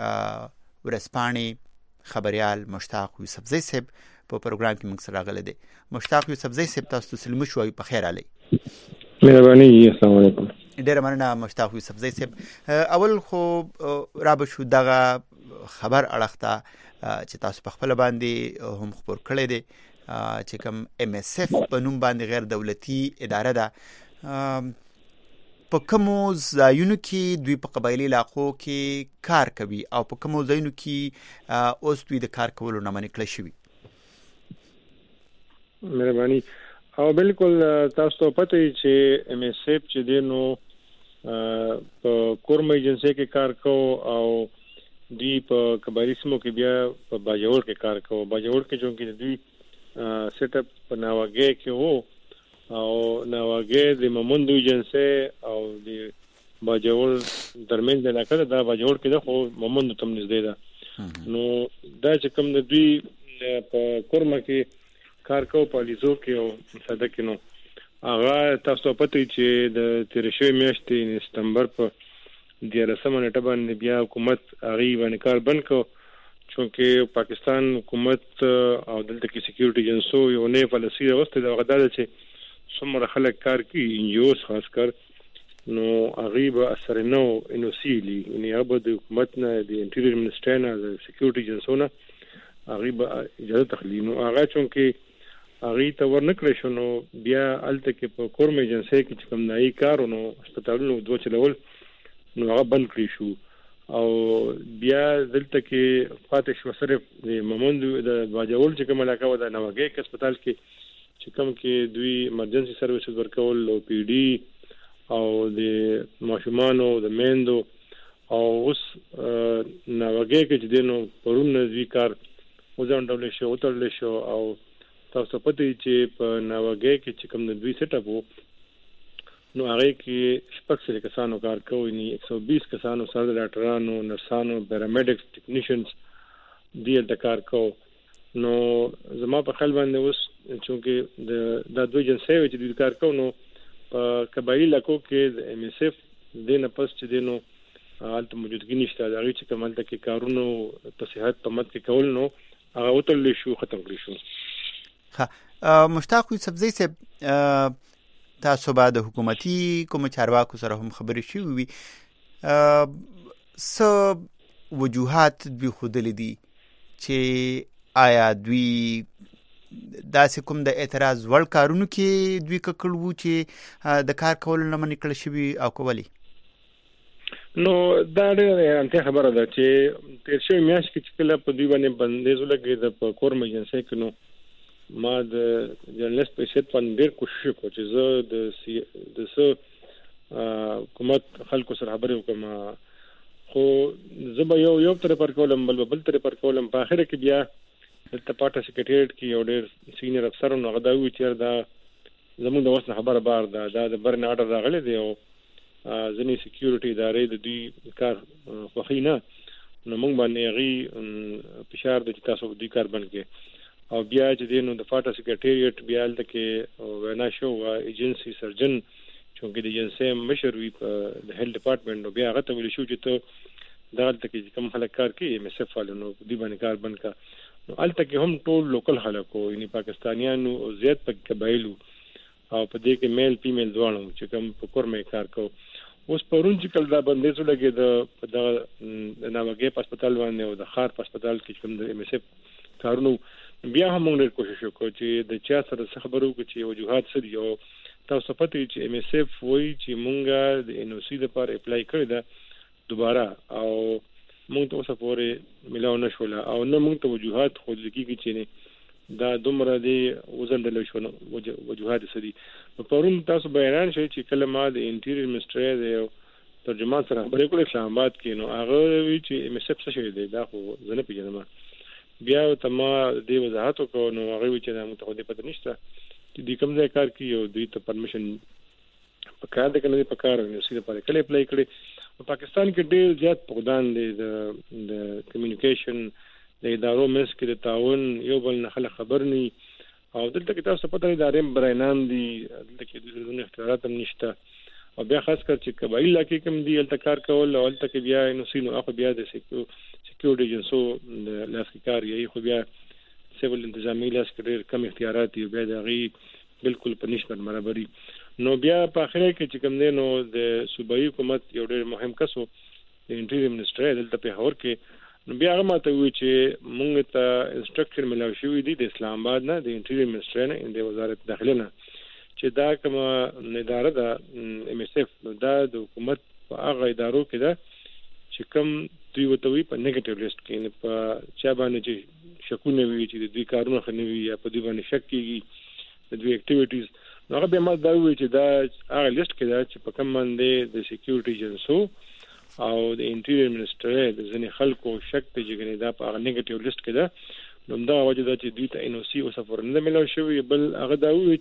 ورځپاڼې خبریال مشتاق یوسفزی صاحب په پروګرام کې موږ سره راغلی دی. مشتاق یوسفزی صاحب تاسو ته سلام شوي، په خیر علي. مهرباني، السلام علیکم. ډیره مننه مشتاق یوسفزی صاحب. اول خو را به شو دغه خبر اړخ ته چې تاسو په خپل باندې هم خبر کړی دی چې کوم ام اس اف په نوم باندې غیر دولتي اداره ده، په کومو ځایونو کې دوی په قبایلي علاقو کې کار کوي او په کومو ځایونو کې اوس دوی د کار کولو نه منع کړی شوي؟ مهرباني. او بالکل تاسو ته پته وي چې ام اس اف چې دی نو په کورم ایجنسی کې کار کوو او دوی په قبایلي سیمو کې بیا په باجوړ کې کار کوو. باجوړ کې چونکې دوی سیټ اپ په ناوګي کې وو او ناوګي د مومندو ایجنسی او د باجوړ درمن د علاقې دا باجوړ کې د خو مومندو تم نږدې ده. نو دا چې کوم د دوی په کورم کې کار کوو په لیزو کې او ساده کې نو هغه تاسو ته پته چې د تیر شوی میاشتې سپتمبر په دیارلسمه نیټه باندې بیا حکومت هغه باندې کار بند کړ، چونکې پاکستان حکومت او دلته کې سکیورټي ایجنسو یو نه پالیسي راوستې دا غدا چې څومره خلک کار کوي انجوز خاص کر نو هغه به اثر نه انو سیلی یعنی هغه د حکومت نه د انټیریور منسټر نه د سکیورټي ایجنسو نه هغه به اجازه تخلي. نو هغه چونکې هغه ته ورنکړی شو نو بیا الته کې په کورم ایجنسی کې چې کوم نایي کارونو هسپتالونو دوه چلول نو هغه بند کړی شو او بیا دلته کې پاتې شو صرف د مومندو د باجوړ چې کوم علاقه و د نوګي کې هسپتال کې چې کوم کې دوی ایمرجنسي سرویسز ورکول او پی ډي او د ماشومانو د میندو او اوس نوګي کې چې دینو پرون دوی کار وځانډول شو او تل شو او تاسو پته چې په ناوګي کې چې کوم د دوی سیټ اپ وو نو هغه کې شپږ سل کسانو کار کوي، ني ایک سو بیس کسانو سره ډاکټرانو، نرسانو، پیرامیډکس، ټیکنیشنز دی د کار کوي. نو زما په خیال باندې اوس چې د د دوی جنسي چې دوی کار کوي نو په قبایلی علاقو کې د ام اس اف د نه پس چې دینو حالت موجودګي نشته، دا چې کومل د کې کارونو په صحت په مت کې کول نو هغه وتل شو ختم کړی شو. ها مشتاق یوسفزی صاحب تاسو به د حکومتي کوم چارواکو سره هم خبرې شوي وي، څه وجوهات دوی ښودلي دي چې آیا دوی داسې کوم د اعتراض وړ کارونو کې دوی ککړ وو چې د کار کولو نه منع کړل شوي او کولی؟ نو دا ډېره انته خبره ده چې تیر شوی میاشت کې چې کله په دوی باندې بندیز ولګېد په کورم ایجنسی کې نو ما د جرنالست په حیثیت باندې ډېر کوشش وکړ چې زه د د څه حکومت خلکو سره خبرې وکړم، خو زه به یو یو تر پر کولم بل بل تر پر کولم. په اخر کې بیا د پارټي سیکریټریټ کې یو ډېر سینیئر افسر نو غدا وی چې دا زموږ د وسنه خبره بار ده دا د برن اورډر راغلی دی او ځنې سکیورټي ادارې د دوی کار خوښي نه نو موږ باندې غي فشار د تاسو د کار بند کې او بیا چې دینو د فاټا سیکریټریټ بیا لته کې وینا شو ایجنسی سرجن چونکې د ایجنسی مشر وی په د هیلث ډپارټمنټ نو بیا هغه ته ویل شو چې ته دا لته کې کوم خلک کار کوي ام اس اف والو دی باندې کار بند کا نو الته کې هم ټول لوکل خلکو یعنی پاکستانیانو او زیات په قبایلو او په دې کې میل فیمیل ځوانو چې کوم په کورمه کار کوي. اوس پرون چې کله دا بندیز ولګي د د ناوګي هسپتال باندې او د خار هسپتال کې کوم د ام اس اف کارونو بیا هم موږ کوشش وکړو چې د چا سره خبرو کې چې وجوهات څه دي او تاسو پته چې ام اس اف وایي چې موږ د ان او سی لپاره اپلای کړی دا دوباره او موږ ته اوسه پورې ملاو نشول او نه موږ ته وجوهات خو لکېږي چې دا دومره دی وزندل شو وجوهات څه دي. پرون تاسو بیان شوی چې کله ما د انټیریور منسټر دی ترجمان سره خبرې کولې اسلام آباد کې نو هغه وی چې ام اس اف څه شوی دی دا خو زه نه پیژنم. بیا ته ما د وضاحت وکړو نو هغه وی چې دا متخدي پته نشته چې د کوم ځای کار کوي او دوی ته پرمیشن پکار دی کنه په کار نه سیده پاره کله اپلای کړي. په پاکستان کې ډېر زیات فقدان دی د د کمیونیکیشن د ادارو مس کې د تعاون یو بل نه خلک خبر نه او دلته کې تاسو پته نه داریم برینان دي دلته کې د ژوند اختیارات هم نشته او بیا خاص کر چې قبایل علاقې کوم دی الته کار کول او الته کې بیا نو سینو اخو بیا د سکیورټي ایجنسو د لاسکار یې خو بیا سیول انتظامی لاس کې ډېر کم اختیارات دي بیا د غي بالکل په نسبت برابرۍ. نو بیا په اخر کې چې کوم دی نو د صوبایي حکومت یو ډېر مهم کسو د انټیریر منسټر دلته په هور کې نو بیا هغه ماته وی چې مونږ ته انسټرکشن ملاوي شوی دی د اسلام آباد نه د انټیریر منسټر نه د وزارت داخله نه چې دا کوم اداره ده ام اس اف دا د حکومت په هغه ادارو کې ده چې کوم دوی وتوي په نیگیټیو لیست کې نه په چا باندې چې شکونه وي چې د دوی کارونه خنوي یا په دوی باندې شک کیږي د دوی اکټیویټیز نو هغه به ما دا وی چې دا هغه لیست کې ده چې په کوم باندې د سکیورټي ایجنسو او د انټیریر منسټر د ځنې خلکو شک ته جګنې دا په هغه نیگیټیو لیست کې ده نو دا وجه ده چې دوی ته ان او سی او سفر نه ملو شوی بل هغه دا وی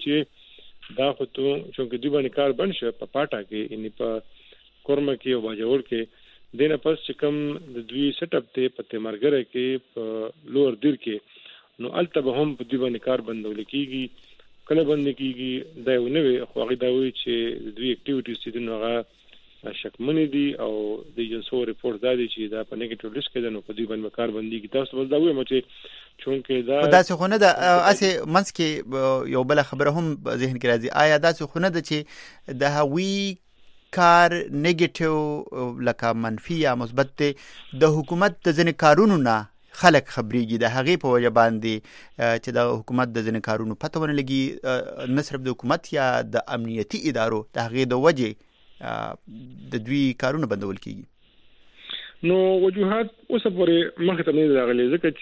چې دا خو ته چې دوی باندې کار بند شه په پاټا کې ان په کورمه کې او باجوړ کې دینه پس چې کوم د دوی سیټ اپ ته په تمرګره کې په لوړ دیر کې نو الته به هم په دوی باندې کار بندول کیږي کله باندې کیږي دا یو نوې خو هغه دا وی چې دوی اکټیویټیز چې دغه شکمنې دي او د ایجنسو ریپورت دا دي چې دا په نیگیټیو لیست کې ده نو په دوی باندې کار باندې کی تاسو بل دا وایم چې چونکې دا داسې خو نه ده اسې منځ کې یو بل خبره هم ذهن کې راځي آیا داسې خو نه ده چې د هوی کار نیگیټیو لکه منفي یا مثبت د حکومت د ځینې کارونو نه خلک خبرېږي د هغې په وجه باندې چې د حکومت د ځینې کارونو پته ونه لګي نه صرف د حکومت یا د امنیتي ادارو د هغې د وجې د دوی کارونه بندول کیږي. نو وجوهات اوس پورې مخه ته نه راغلي ځکه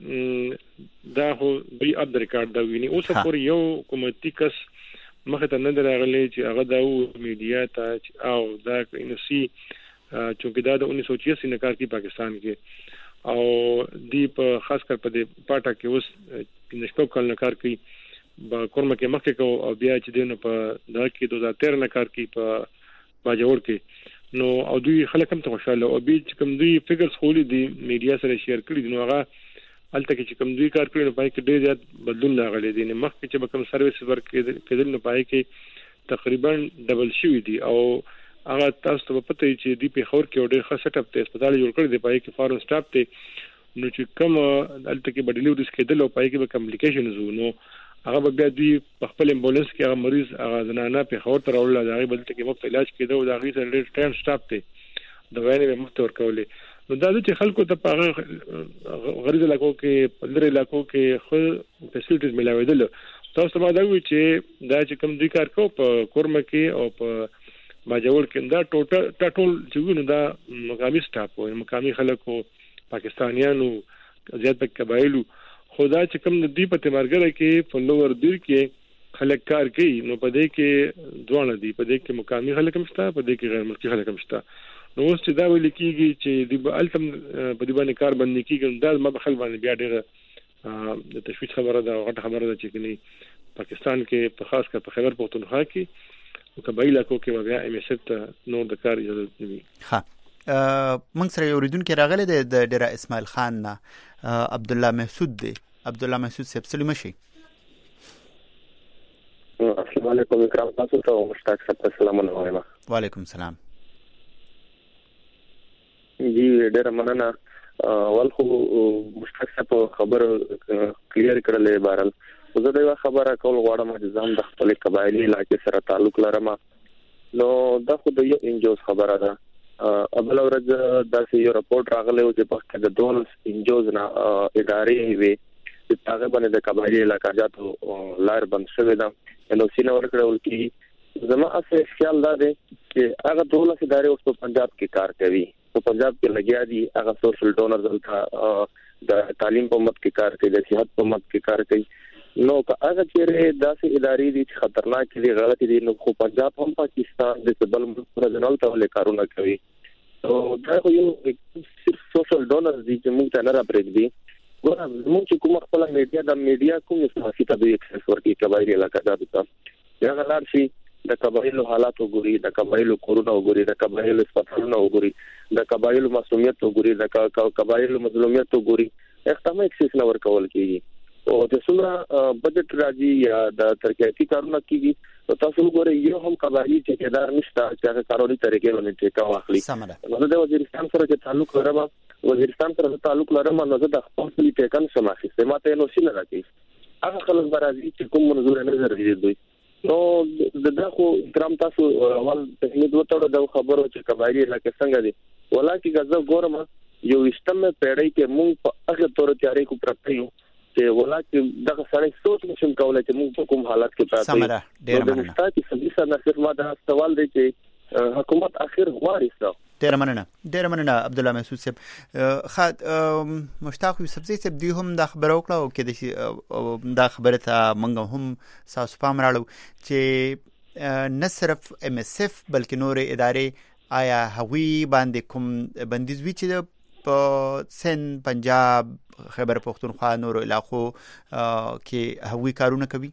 چې دا خو بي اب د ریکارډ دا ویني اوس پورې یو حکومتي کس مخه ته نه راغلي چې هغه دا میډیا ته او دا ان سی چې دا د انیس سو چھیاسی نه کار کوي پاکستان کې او دی په خاص کر په دې پاټا کې اوس نشپو کال نه کار کوي با کورمه کې مخکې کو او بیا چې دینه په دا کې دوه هزار تیرہ نه کار کوي په باجوړ کې نو او دوی خلک هم ته خوشاله او به چې کوم دوی فګرز خولي دي میډیا سره شیر کړي دي نو هغه الته کې چې کوم دوی کار کړي نو پای کې ډېر زیات بدلون راغلي دي نو مخکې چې به کوم سرویس ورک کېدل نو پای کې تقریبا ډبل شوی دي او هغه تاسو ته پته چې دی په خور کې ډېر ښه سیټ اپ ته هسپتال جوړ کړی دی پای کې فارم سټاف ته نو چې کوم الته کې بدلیو ډیس کېدل او پای کې به کمپلیکیشنز وو نو هغه بیا دوی په خپل امبولانس کې هغه مریض هغه زنانه په خور تر اورل دا غي بلته کې مفت علاج کېده او دا غي سره ډېر ټایم سټاپ ته دوايي به مفت ورکولې نو دا چې خلکو ته په غریب علاقو کې په لري علاقو کې خو فیسیلیټیز ملاویدل تاسو ما دا وی چې دا چې کوم دوی کار کو په کورمه کې او په باجوړ کې دا ټوټل ټاټول چې دا مقامي سټاپ او مقامي خلکو پاکستانیانو زیات په قبایلو خدا چې کوم د دې په تمرګره کې په لوور دیر کې خلک کار کوي نو په دې کې دوه دي په دې کې مقامي خلک هم شته په دې کې غیر ملکي خلک هم شته نو اوس چې دا ویل کېږي چې د التم په دې باندې کار باندې کېږي دا ما بخل باندې بیا ډېر د تشویش خبره ده غټه خبره ده چې کني پاکستان کې په خاص کر په خیبر پختونخوا کې او قبایل کو کې بیا ام اس ته نو د کار اجازه نوي. ها موږ سره یو ریډونکو راغلی دی د ډیره اسماعیل خان نه عبد الله محسود دی عبد الله محسود صاحب سلام شي. السلام علیکم کرام تاسو ته مشتاق صاحب السلام علیکم. وعلیکم السلام. جی ډیره مننه اول خو مشتاق صاحب خبر کلیر کړل بارل زه دا خبره کول غواړم چې ځم د خپل قبایلی علاقې سره تعلق لرم نو دا خو د یو انجوز خبره ده ابل ورځ د یو رپورت راغلی او چې په د دولس انجوز نه ادارې وي چې هغه باندې د قبایلی علاقې لار بند شوی ده نو سینه ورکړل کی زما اسه خیال ده چې هغه دولس ادارې اوس په پنجاب کې کار کوي په پنجاب کې لګیا دي هغه سوشل ډونرز دلته د تعلیم په مت کې کار کوي د صحت په مت کې کار کوي نو هغه چیرې داسې ادارې دي چې خطرناک دي غلط دي نو خو پنجاب هم پاکستان د بل ملک نه ته کارونه کوي او دا یو صرف سوشل ډونرز دي چې موږ ته نه راپرېږدي ګوره موږ چې کوم خپل میډیا د میډیا کوم صحافي ته د اکسس ورکړي قبایلی علاقه ده ته یا غلار شي د قبایلو حالات وګوري د قبایلو کورونه وګوري د قبایلو سپټرونه وګوري د قبایلو مسؤلیت وګوري د قبایلو مظلومیت وګوري اختمه اکسس نه ورکول کیږي او د څومره بجټ راځي یا د ترقیاتي کارونه کیږي تاسو وګورئ یو هم قبایلی ټیکدار نشته چې هغه کارونی طریقې باندې ټیکا واخلي نو د وزیرستان سره چې تعلق لرم وزیرستان سره تعلق لرم نو د خپل ټیکن سماخي سماته نو سینه راځي هغه خلک برازي چې کوم منظور نه لري دوی نو دغه کرام تاسو اول تکنیک وته د خبرو چې قبایلی علاقې څنګه دي ولکه غزه ګورم یو استمه پیړۍ کې مونږ په هغه تور تیاری کو پرته یو چې ولکه دغه سره سوچ نشم کولای چې مونږ په کوم حالت کې پراته یو ډیر مننه چې سمې سره صرف ما دا سوال دی چې حکومت اخر غواړي څه ډیر مننه ډیر مننه عبد الله محسود صاحب خاط مشتاق یوسف زی صاحب دی هم دا خبر وکړه او کې دا خبره ته منګه هم ساسو پام راړو چې نه صرف ام اس اف بلکې نور ادارې آیا هوی باندې کوم بندیز وی چې په سن پنجاب خیبر پختونخوا نور علاقو کې هوی کارونه کوي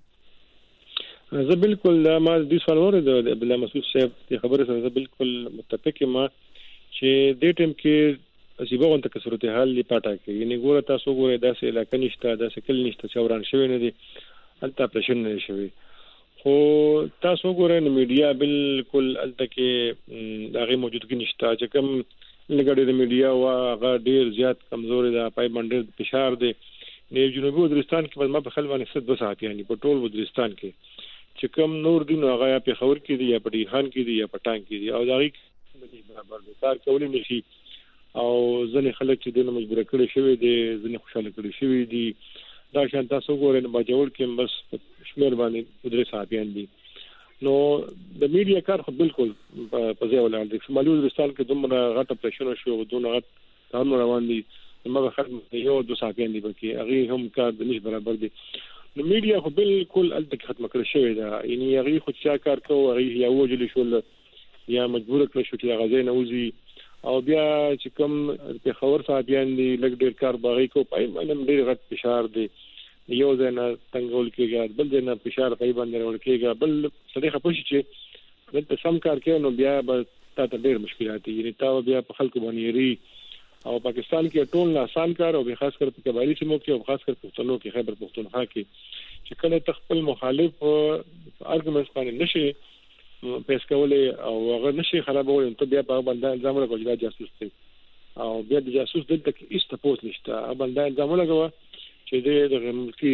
زه بالکل ما د سوالور د عبد الله محسود صاحب د خبره سره بالکل متفق ما چې د ټیم کې اسی بغون ته صورتحال لپاره کې یعنی ګوره تاسو ګوره داسې علاقې نشته داسې کل نشته چې وران شوی نه دي انت اپریشن نه شوی خو تاسو ګوره نو میډیا بالکل الته کې دغه موجودګي نشته چې کوم لګړې د میډیا وا غا ډیر زیات کمزوري ده پای باندې فشار دی نه جنوبي وزیرستان کې ما په خلوانه ست بس آتی یعنی په ټول وزیرستان کې چې کوم نور دین هغه یا په خبر کې دی یا په ډیخان کې دی یا په ټانک کې دی او دغه برابر دي کار کولای نشي او ځنې خلک چې دنه مجبور کړي شوی دي ځنې خوشاله کړي شوی دي دا شان تاسو ګورئ نو باجوړ کې بس شمیر باندې قدرت صاحبان دي نو د میډیا کار خو بالکل په ځای ولاړ دي شمالي وزیرستان کې دومره غټه پرېشن شو دونه غټ کارونه روان دي نو خدمت یو دو صاحبان دي بلکې هغه هم کار د نش برابر دي نو میډیا خو بالکل الته ختم کړی شوی دا یعنی هغه خو څه کار کوي هغه یا وجل شول یا مجبور کړ شو چې غزا نه وځي او بیا چې کوم په خبر صاحبان دي لګ ډیر کار باغی کو پای باندې ډیر غټ فشار دي یو ځنه څنګه کېږي بل ځنه فشار پای باندې ور کېږي بل سړي خپوشي چې دلته سم کار کوي نو بیا به تاسو ډیر مشکلات دي یعنی تاسو بیا په خلکو باندې ری او پاکستان کې ټول نه آسان کار او به خاص کر په قبایلی سیمو کې او خاص کر پښتنو کې خیبر پښتونخوا کې چې کله تخپل مخالف ارګومنټس باندې نشي پیس کولې او هغه نشي خرابول ته بیا په باندې الزام راغلی دا جاسوس دی او بیا د جاسوس دلته کې استپوت نشته باندې الزام لګوا چې د ملکی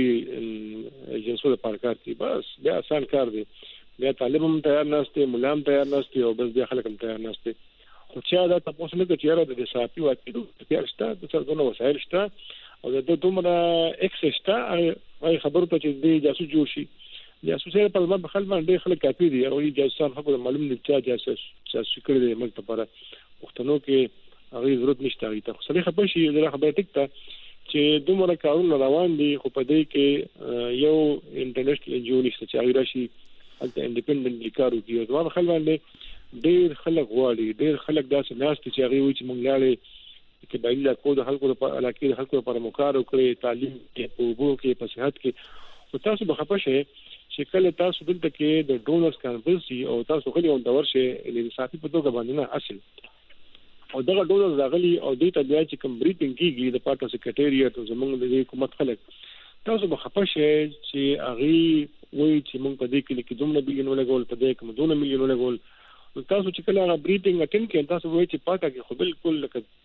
ایجنسو لپاره کار کوي بس بیا آسان کار دی بیا طالب هم تیار نهسته ملام تیار نهسته او بس بیا خلک هم تیار نهسته خو چې دا تاسو نه کوي چې د صحافي واکیدو تیار شته د څرګندو وسایل شته او د دومره اکسس شته هغه خبرو ته چې د جاسوس جوړ شي جاسوس یې په لمر بخل باندې خلک کافي دي او جاسوسان خبره معلوم دي چې جاسوس جاسوس کړی دی موږ لپاره پښتنو کې هغه ضرورت نشته هغه ته خو خبر شي دا خبره ټیک ته چې دومره کارونه روان دي خو په دې کې یو انټرنیشنل انجو نشته چې هغه راشي الته انډیپندنټلی کار وکړي او دا خلک باندې ډېر خلک غواړي ډېر خلک داسې ناست چې هغه وایي چې موږ لاړې چې بایله کو د خلکو لپاره علاقې د خلکو لپاره مکار وکړي تعلیم کې په وګړو کې په صحت کې او تاسو به خپه شئ چې کله تاسو دلته کې د ډونرز کانفرنس او تاسو خلی اون دور شي د صحافي په توګه باندې نه اصل او دغه ډونرز راغلي او د ته بیا چې کوم بریفینګ کیږي د پارټي سیکریټریټ او زمونږ د حکومت خلک تاسو به خپه شئ چې هغه وایي چې موږ په دې کې کې دومره بیلیون ولګول په دې کې دومره میلیون ولګول تاسو چې کله هغه بریفینګ اټینډ کړئ تاسو وایي چې پاته کې خو بالکل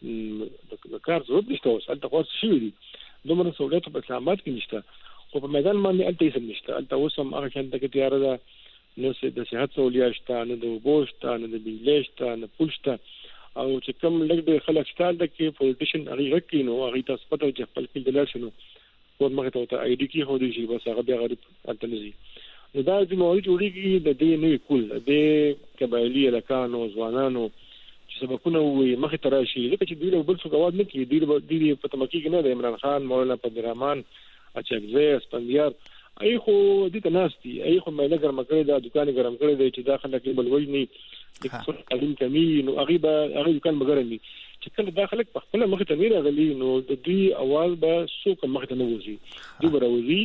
لکه د کار ضرورت نشته اوس هلته خو شوي دي دومره سہولت په اسلام آباد کې نشته خو په میدان باندې هلته هېڅ نشته هلته اوس هم هغه شانته کې تیاره ده نه د صحت سہولت شته نه د اوبو شته نه د بجلۍ شته نه پول شته او چې کوم لږ ډېر خلک شته هلته کې پولیټیشن هغې غږ کړي نو هغوی تاسو پته چې خپل کلي ته لاړ شي نو کور مخې ته ورته آی ډي کېښودی شي بس هغه بیا غریب هلته نه ځي نو دا ذمهواري جوړېږي د دې نوي کول د دې قبایلي هلکانو ځوانانو چې سبقونه ووایي مخې ته راشي ځکه چې دوی له بل څوک اواز نه کړي دوی دوی په تمه کېږي نه د عمران خان مولانا عبدالرحمن اچکزی اسپندیار ای خو دې ته ناست دي ای خو میله ګرمه کړې ده دوکان یې ګرم کړی دی چې دا خلک یې بل وژني د تعلیم کمي نو هغوی به هغوی دوکان به ګرم وي چې کله دا خلک په خپل مخ ته نه راغلي نو د دې اواز به څوک مخ ته نه وځي دوی به راوځي.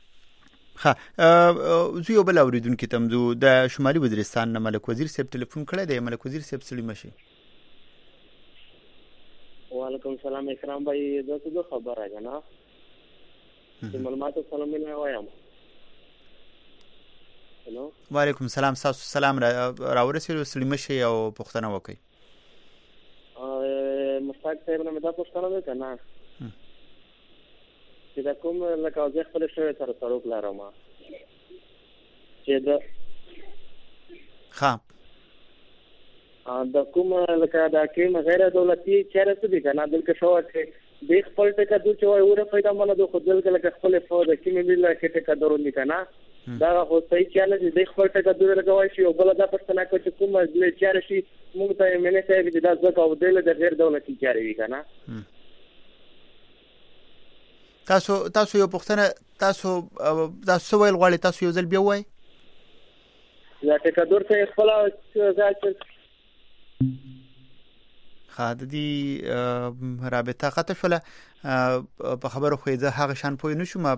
ها زه یو بل اوریدونکو ته مزو د شمالي وزیرستان نه ملک وزیر صاحب ټلیفون کړی دی. ملک وزیر صاحب سلام مشي. وعلیکم السلام اکرام بھائی دا څه خبره ده نه چې معلومات سلام نه وایم. هلو وعلیکم السلام تاسو سلام را ورسېلو سلام مشي او پښتنه وکي. مشتاق صاحب نه دا پښتنه ده کنه چې دا کوم لکه ځخ خپل شوی تر تعلق لرم چې دا ها دا کوم لکه دا کې غیر دولتي چارې دي کنه دلته شو چې د خپل ټکا د چوي وره پیدا مله د خپل لکه خپل فوج کې مې ویل چې ټکا درونی کنه دا خو صحیح چاله د خپل ټکا د لګوي شي او بل دا پښتنه کو چې کوم د چارې شي موږ ته مې نه ځای دي دا ځکه او د غیر دولتي چارې وی کنه. تاسو تاسو یو پښتنه تاسو تاسو ویل غواړئ تاسو یو ځل بیا وای دا ټکا درته خپل ځای خا د دې رابطه قطع شوله په خبرو خو زه هغه شان پوه نه شوم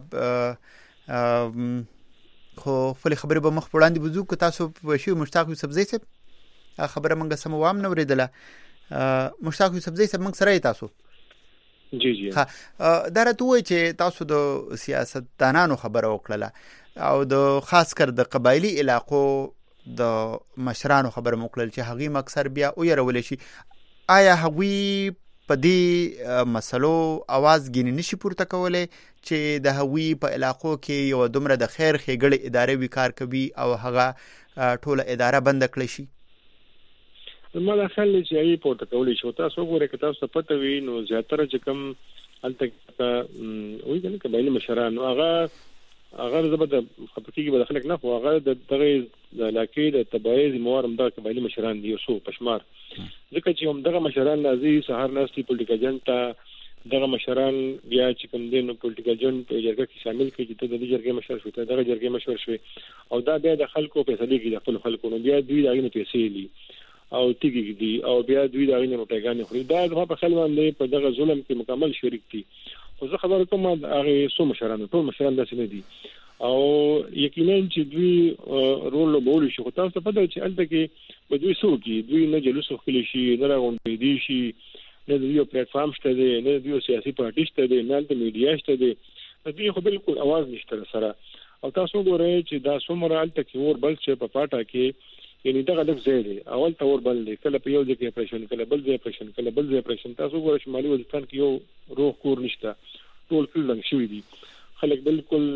خو خپل خبرې به مخ وړاندې بزو که تاسو په شی مشتاق یوسف زئی صاحب خبره منګه سم وام نه ورېدله. مشتاق یوسف زئی صاحب موږ سره تاسو جی جی ها دا راته وایي چې تاسو د سیاستدانانو خبره وکړله او د خاص کر د قبایلی علاقو د مشرانو خبره وکړل چې هغه مکسر بیا او يرول شي. آیا هغوی په دې مسلو आवाज غینې نشي پورته کولای چې د هغوی په علاقو کې یو دومره د خیر ښېګړې ادارې وی کار کوي او هغه ټوله اداره بند کړی شي؟ ما دا خیال چې ای پورته کولای شي. تاسو وګورئ که تاسو پته وي نو زیاتره چې کوم الته وایي کنه قبایلی مشران هغه هغه زبده خپکیږي به خلک نه خو هغه د دغه د علاقې د تبعیض موارم د قبایلی مشران دي سو پشمار ځکه چې هم دغه مشران نازي سهار ناستي پولیټیکل جنټا دغه مشران بیا چې کوم دین پولیټیکل جنټ په جرګه کې شامل کړي چې د دې جرګې مشر شو ته دغه جرګې مشر شوی او دا بیا د خلکو په فیصله کې د خپل خلکو نو بیا دوی دغه نه پیسې دي او تیګي دي او بیا دوی دغه نه پیغام خوري دا د په خپل باندې په دغه ظلم کې مکمل شریک دي. خو زه خبره کوم هغه سو مشران ټول مشران داسې نه دي او یقینا چې دوی رول لوبول شي. خو تاسو په دې چې الته کې په دوی سو کې دوی نه جلوس خپل شي نه راغونډې دي شي نه دوی یو پلیټ فارم شته دي نه دوی سیاسي پارټي شته دي نه د میډیا شته دي دوی خو بالکل आवाज نشته سره. او تاسو ګورئ چې دا څومره الته کې ور بل چې په پاټه کې یعنی دا غلط ځای دی اول تور بل دی کله په یو ځای کې اپریشن کله بل ځای اپریشن کله بل ځای اپریشن. تاسو ګورئ شمالي وزیرستان کې یو روح کور نشته ټول کلنګ شوی دي خلک بالکل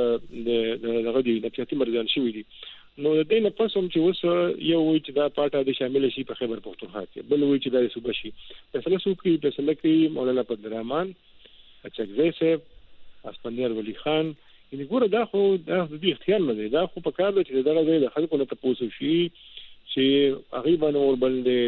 د دغه دي د چاته مرزان شوی دي. نو د دې نه پسوم چې اوس یو وی چې دا پاټه د شامل شي په خیبر پختونخوا کې بل وی چې دا صوبه شي فیصله سو کې فیصله کې مولانا عبدالرحمن اچکزی صاحب اسپندیار ولی خان یعنی ګوره دا خو د دې اختیار نه دی دا خو په کار دی چې دغه ځای د خلکو نه تاسو شي چې هغه باندې اور بل دی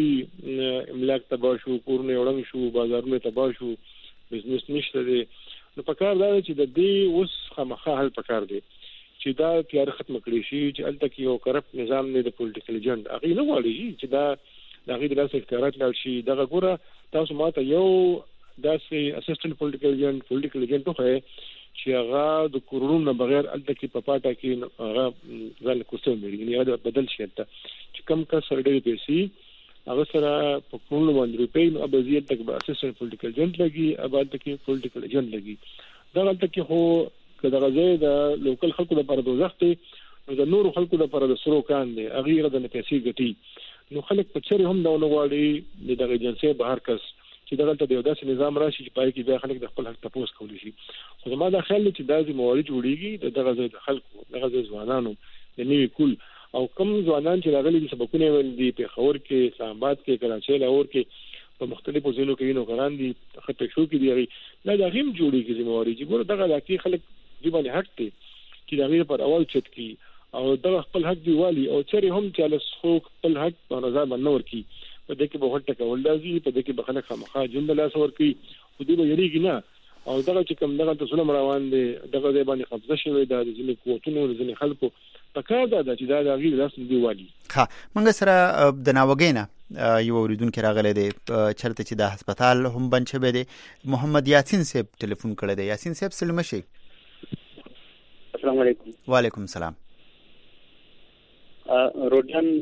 هغه املاک تباه شو کورونه وړم شو بازارونه تباه شو بزنس نشته دی. نو په کار دا چې د دې اوس خامخا حل پکار دی چې دا تیار ختم کړي شي چې الته کې یو کرپټ نظام نه د پولیټیکل ایجنټ هغه نه غواړي چې دا د هغه د لاس اختیارات لار شي. دغه ګوره تاسو ماته یو داسې اسسټنټ پولیټیکل ایجنټ پولیټیکل ایجنټ خو چې هغه د کورونو بغیر الته کې په پاټه کې هغه ځل کوڅه مې یعنی هغه بدل شي ته چې کم کا سره ډېر پیسې هغه سره په کورونو باندې روپې نو ابزیت تک به اسسټنټ پولیټیکل ایجنټ لګي ابال تک پولیټیکل ایجنټ لګي. دا الته کې خو کله غزه د لوکل خلکو لپاره دوزخ دی نو د نورو خلکو لپاره د سرو کان دی هغه غره د پیسې ګټي. نو خلک په چیرې هم دا نه غواړي د دغه ایجنسي بهر کس چې دغه ته یو داسې نظام راشي چې پای کې بیا خلک د خپل حق تپوس کولی شي. خو زما دا خیال چې دا د موارد جوړیږي دغه ځای د خلکو دغه ځوانانو د نیوي کول او کم ځوانان چې راغلي دي سبقونه ول دي په خور کې اسلام آباد کې کراچۍ لاهور کې په مختلفو ځایونو کې نو غران دي خطه شو کې دی دا د غیم جوړیږي چې موارد ګور دغه لکه خلک دی باندې حق دي چې دغه پر اول چت کی او دغه خپل حق دی والی او چیرې هم چې له خو خپل حق په نظر باندې ورکی په دې کې به هټه کول لازم په دې کې به خلک خامخا جون لاس ورکی خو دې به یریږي نه او دغه چې کوم دغه ته ظلم روان دي دغه ځای باندې قبضه شوی د ځینې قوتونو ځینې خلکو په کار ده چې دا د غیر لاس دی والی. ها موږ سره د ناوګینا یو اوریدونکو راغلی دی چرته چې د هسپتال هم بند شوی دی. محمد یاسین صاحب ټلیفون کړی دی. یاسین صاحب سلام شي. السلام علیکم. وعلیکم السلام. روډان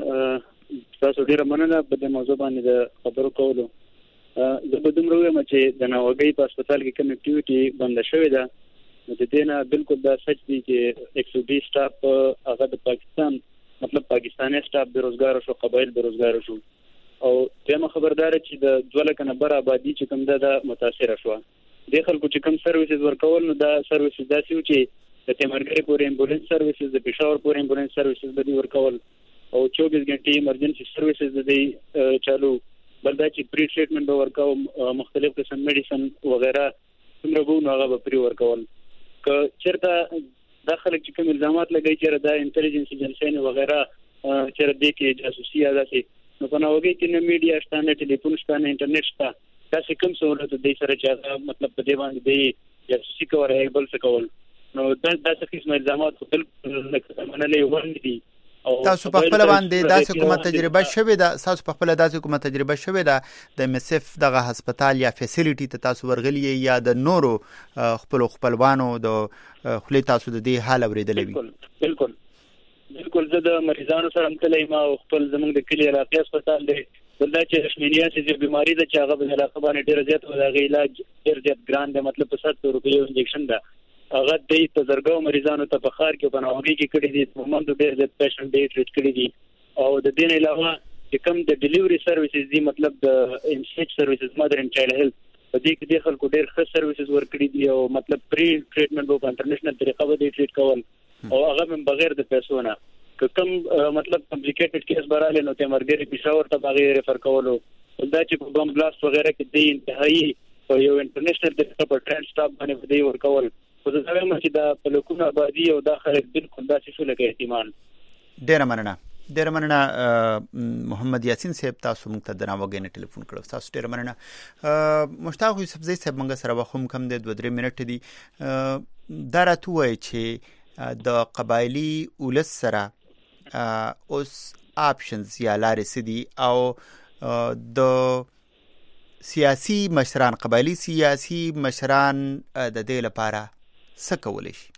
تاسو ډیره مننه په دې موضوع باندې د خبرو کولو. زه به دومره وایم چې د ناوګۍ په هسپتال کې کنیکټیویټي بنده شوې ده. نو د دې نه بالکل دا سچ دی چې ایک سو بیس سټاف هغه د پاکستان مطلب پاکستاني سټاف بیروزګار شو، قبایل بیروزګار شو. او دغه خبردار چې د دوله کنه بر آبادی چې کوم د متاثر شو. د خلکو چې کوم سرویسز ورکول نو دا سرویسز داسې و چې د تیمرګری پورې امبولانس سرویسز، د پېښور پورې امبولانس سرویسز به دی ورکول او چوبیس غنټې ایمرجنسي سرویسز د دی چالو. بل دا چې پری ټریټمنټ به ورکاو، مختلف قسم میډیسن وغیرہ څومره وو نو هغه به پری ورکول. که چیرته دا خلک چې کوم الزامات لګوي چې دا انټيليجنس ایجنسي وغیرہ چې د دې کې جاسوسي اده نو په ناوګۍ کې نه میډیا شته، نه ټلیفون شته، نه انټرنیټ شته. تاسو کوم سہولت دې سره چې مطلب په دې باندې دی جاسوسي کول بل څه کول نو دا داسې قسم الزامات خپل منلې ورنه دي. تاسو په خپل باندې داسې کومه تجربه شوې ده؟ تاسو په خپل داسې کومه تجربه شوې ده د مسف دغه هسپتال یا فیسیلیټي ته تاسو ورغلی یا د نورو خپل خپلوانو د خپل تاسو د دې حال اوریدلې وي؟ بالکل بالکل بالکل زه د مریضانو سره متلې ما خپل زموږ د کلی علاقې هسپتال دی ولدا چې رشمنیا چې بیماری ده چې هغه په علاقه باندې ډیر زیات و د علاج ډیر زیات ګران دی، مطلب په سات سو روپیو انجکشن ده. هغه د تزرګو مریضانو ته په خار کې په ناوګۍ کې کړي دي، په موږ ډېر د پیشنټ ډېر ټریټ کړي دي. او د دې نه علاوه چې کوم د ډیلیوري سرویسز دي مطلب د انسټیټ سرویسز مدر اینڈ چایلډ هیلث په دې کې د خلکو ډېر ښه سرویسز ورکړي دي او مطلب پری ټریټمنټ په انټرنیشنل طریقه باندې ټریټ کول او هغه من بغیر د پیسو نه. که کوم مطلب کمپلیکیټډ کیس براله نو ته مرګري پېښور ته بغیر ریفر کولو دا چې په بم بلاست وغیرہ کې د انتهایی په یو انټرنیشنل طریقه په ټرانس سټاپ باندې دی ورکول. خو زه وایم چې دا په لکونه آبادی او دا خلک بالکل داسې شو لکه احتمال. ډیره مننه ډیره مننه محمد یاسین صاحب، تاسو موږ ته د ناوګۍ نه ټلیفون کړو. تاسو ډیره مننه. مشتاق یوسفزی صاحب موږ سره وخت کم دی، دوه درې منټ دي. دا راته وایي چې د قبایلی ولس سره اوس آپشنز یا لارې څه دي او د سیاسي مشران قبایلی سیاسي مشران د دې لپاره څه کولی شي؟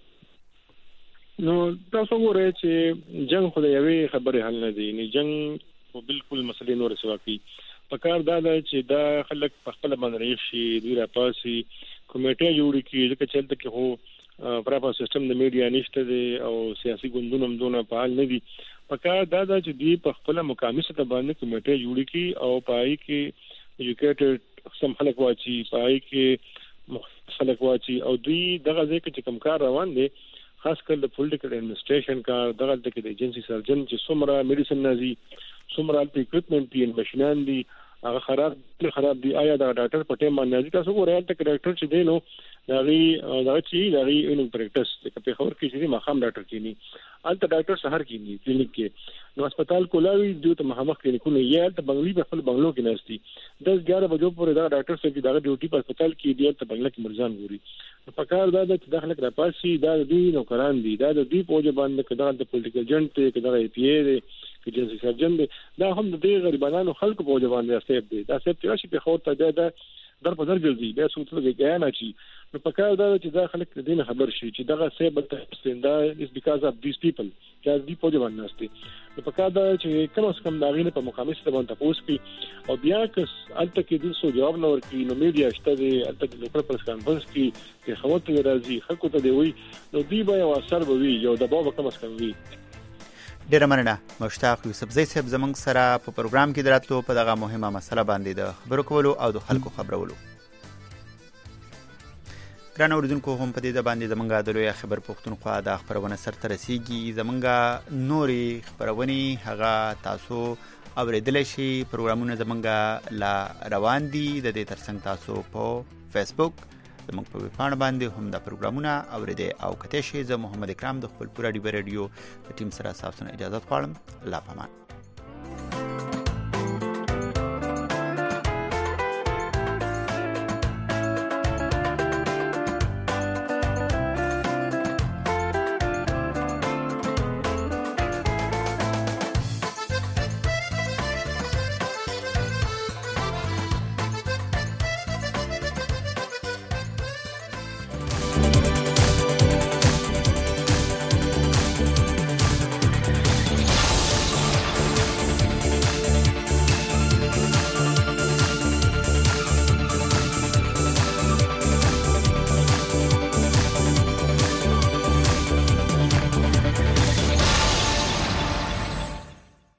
نو تاسو وګورئ چې جنگ خو د یوې خبرې حل نه دی، نه جنگ خو بالکل مسلې نور سوا کوي. په کار دا ده چې دا خلک په خپل باندې شي دوی راپاسي کمیټه جوړ کړي ځکه چې تل کې هو پراپر سیستم د میډیا نشته دی او سیاسي ګوندونه هم دونه فعال نه دي. په کار دا ده چې دوی په خپل مقامي سطح باندې کمیټه جوړ کړي او پای کې ایجوکیټډ سم خلک واچي، پای کې خلک واچي او دوی دغه ځکه چې کوم کار روان دي خاص کر د پولیټیکل ایڈمنسټریشن کار دغه د ایجنسی سرجن چې څومره میډیسن نازي څومره اکوپمنټ دي ماشينان دي هغه خراب خراب دي. آیا دا ډاکټر په ټیم باندې نازي؟ تاسو ګورئ ته ډاکټر چې دی نو دغه دغه چې دغه یو پریکټس په خبر کې چې مخام ډاکټر کینی الته ډاکټر سحر کینی کلینیک کې نو هسپتال کولاوي دوی ته مخامخ کلینیکونه یې ته بنگلي په خپل بنگلو کې ناشتي دس ګیارہ بجو پورې دا ډاکټر چې دغه ډیوټي په هسپتال کې دی ته بنگلا کې مرزان ګوري. په کار دا چې داخله را پاسي دا دوی نو کران دي دا د دوی په وجه باندې کدا د پولیټیکل جنټ ته کدا ای پی ای دی کې جنسي سرجن دی دا هم د دې غریبانو خلکو په وجه باندې اسټیپ دی. دا سپ چې راشي په خور ته دا در په در ګرځي بیا څو څه کې نه چی نو په کار دا چې دا خلک دې خبر شي چې دغه سیب ته ستندا is because of these people چې دې په ځوان نهسته نو په کار دا چې کوم څه کم داغینه په مقامي سته باندې تاسو کې او بیا که الته کې د سو جواب نور کې نو میډیا شته دی الته کې لوکل پرس کانفرنس کې چې خبرته راځي خلکو ته دی وي نو دی به یو اثر به وي یو د بابا کوم څه کوي. ډیره مننه مشتاق یوسفزی صاحب زمنګ سره په پروګرام کې دراتلو په دغه مهمه مسله باندې د خبرو کولو او د خلکو خبرولو. ګران اوریدونکو هم په دې باندې زمنګ د لوی خبر پښتونخوا د خبرونه سره رسیږي. زمنګ نوري خبرونه هغه تاسو اوریدل شي پروګرامونه زمنګ لا روان دي د دې ترڅنګ تاسو په فیسبوک زموږ په ویبپاڼه باندې هم دا پروګرامونه اوریدئ او کته شي. زه محمد اکرام د خپل پوره ډیو ریډیو ټیم سره تاسو نه اجازه غواړم. الله پامان.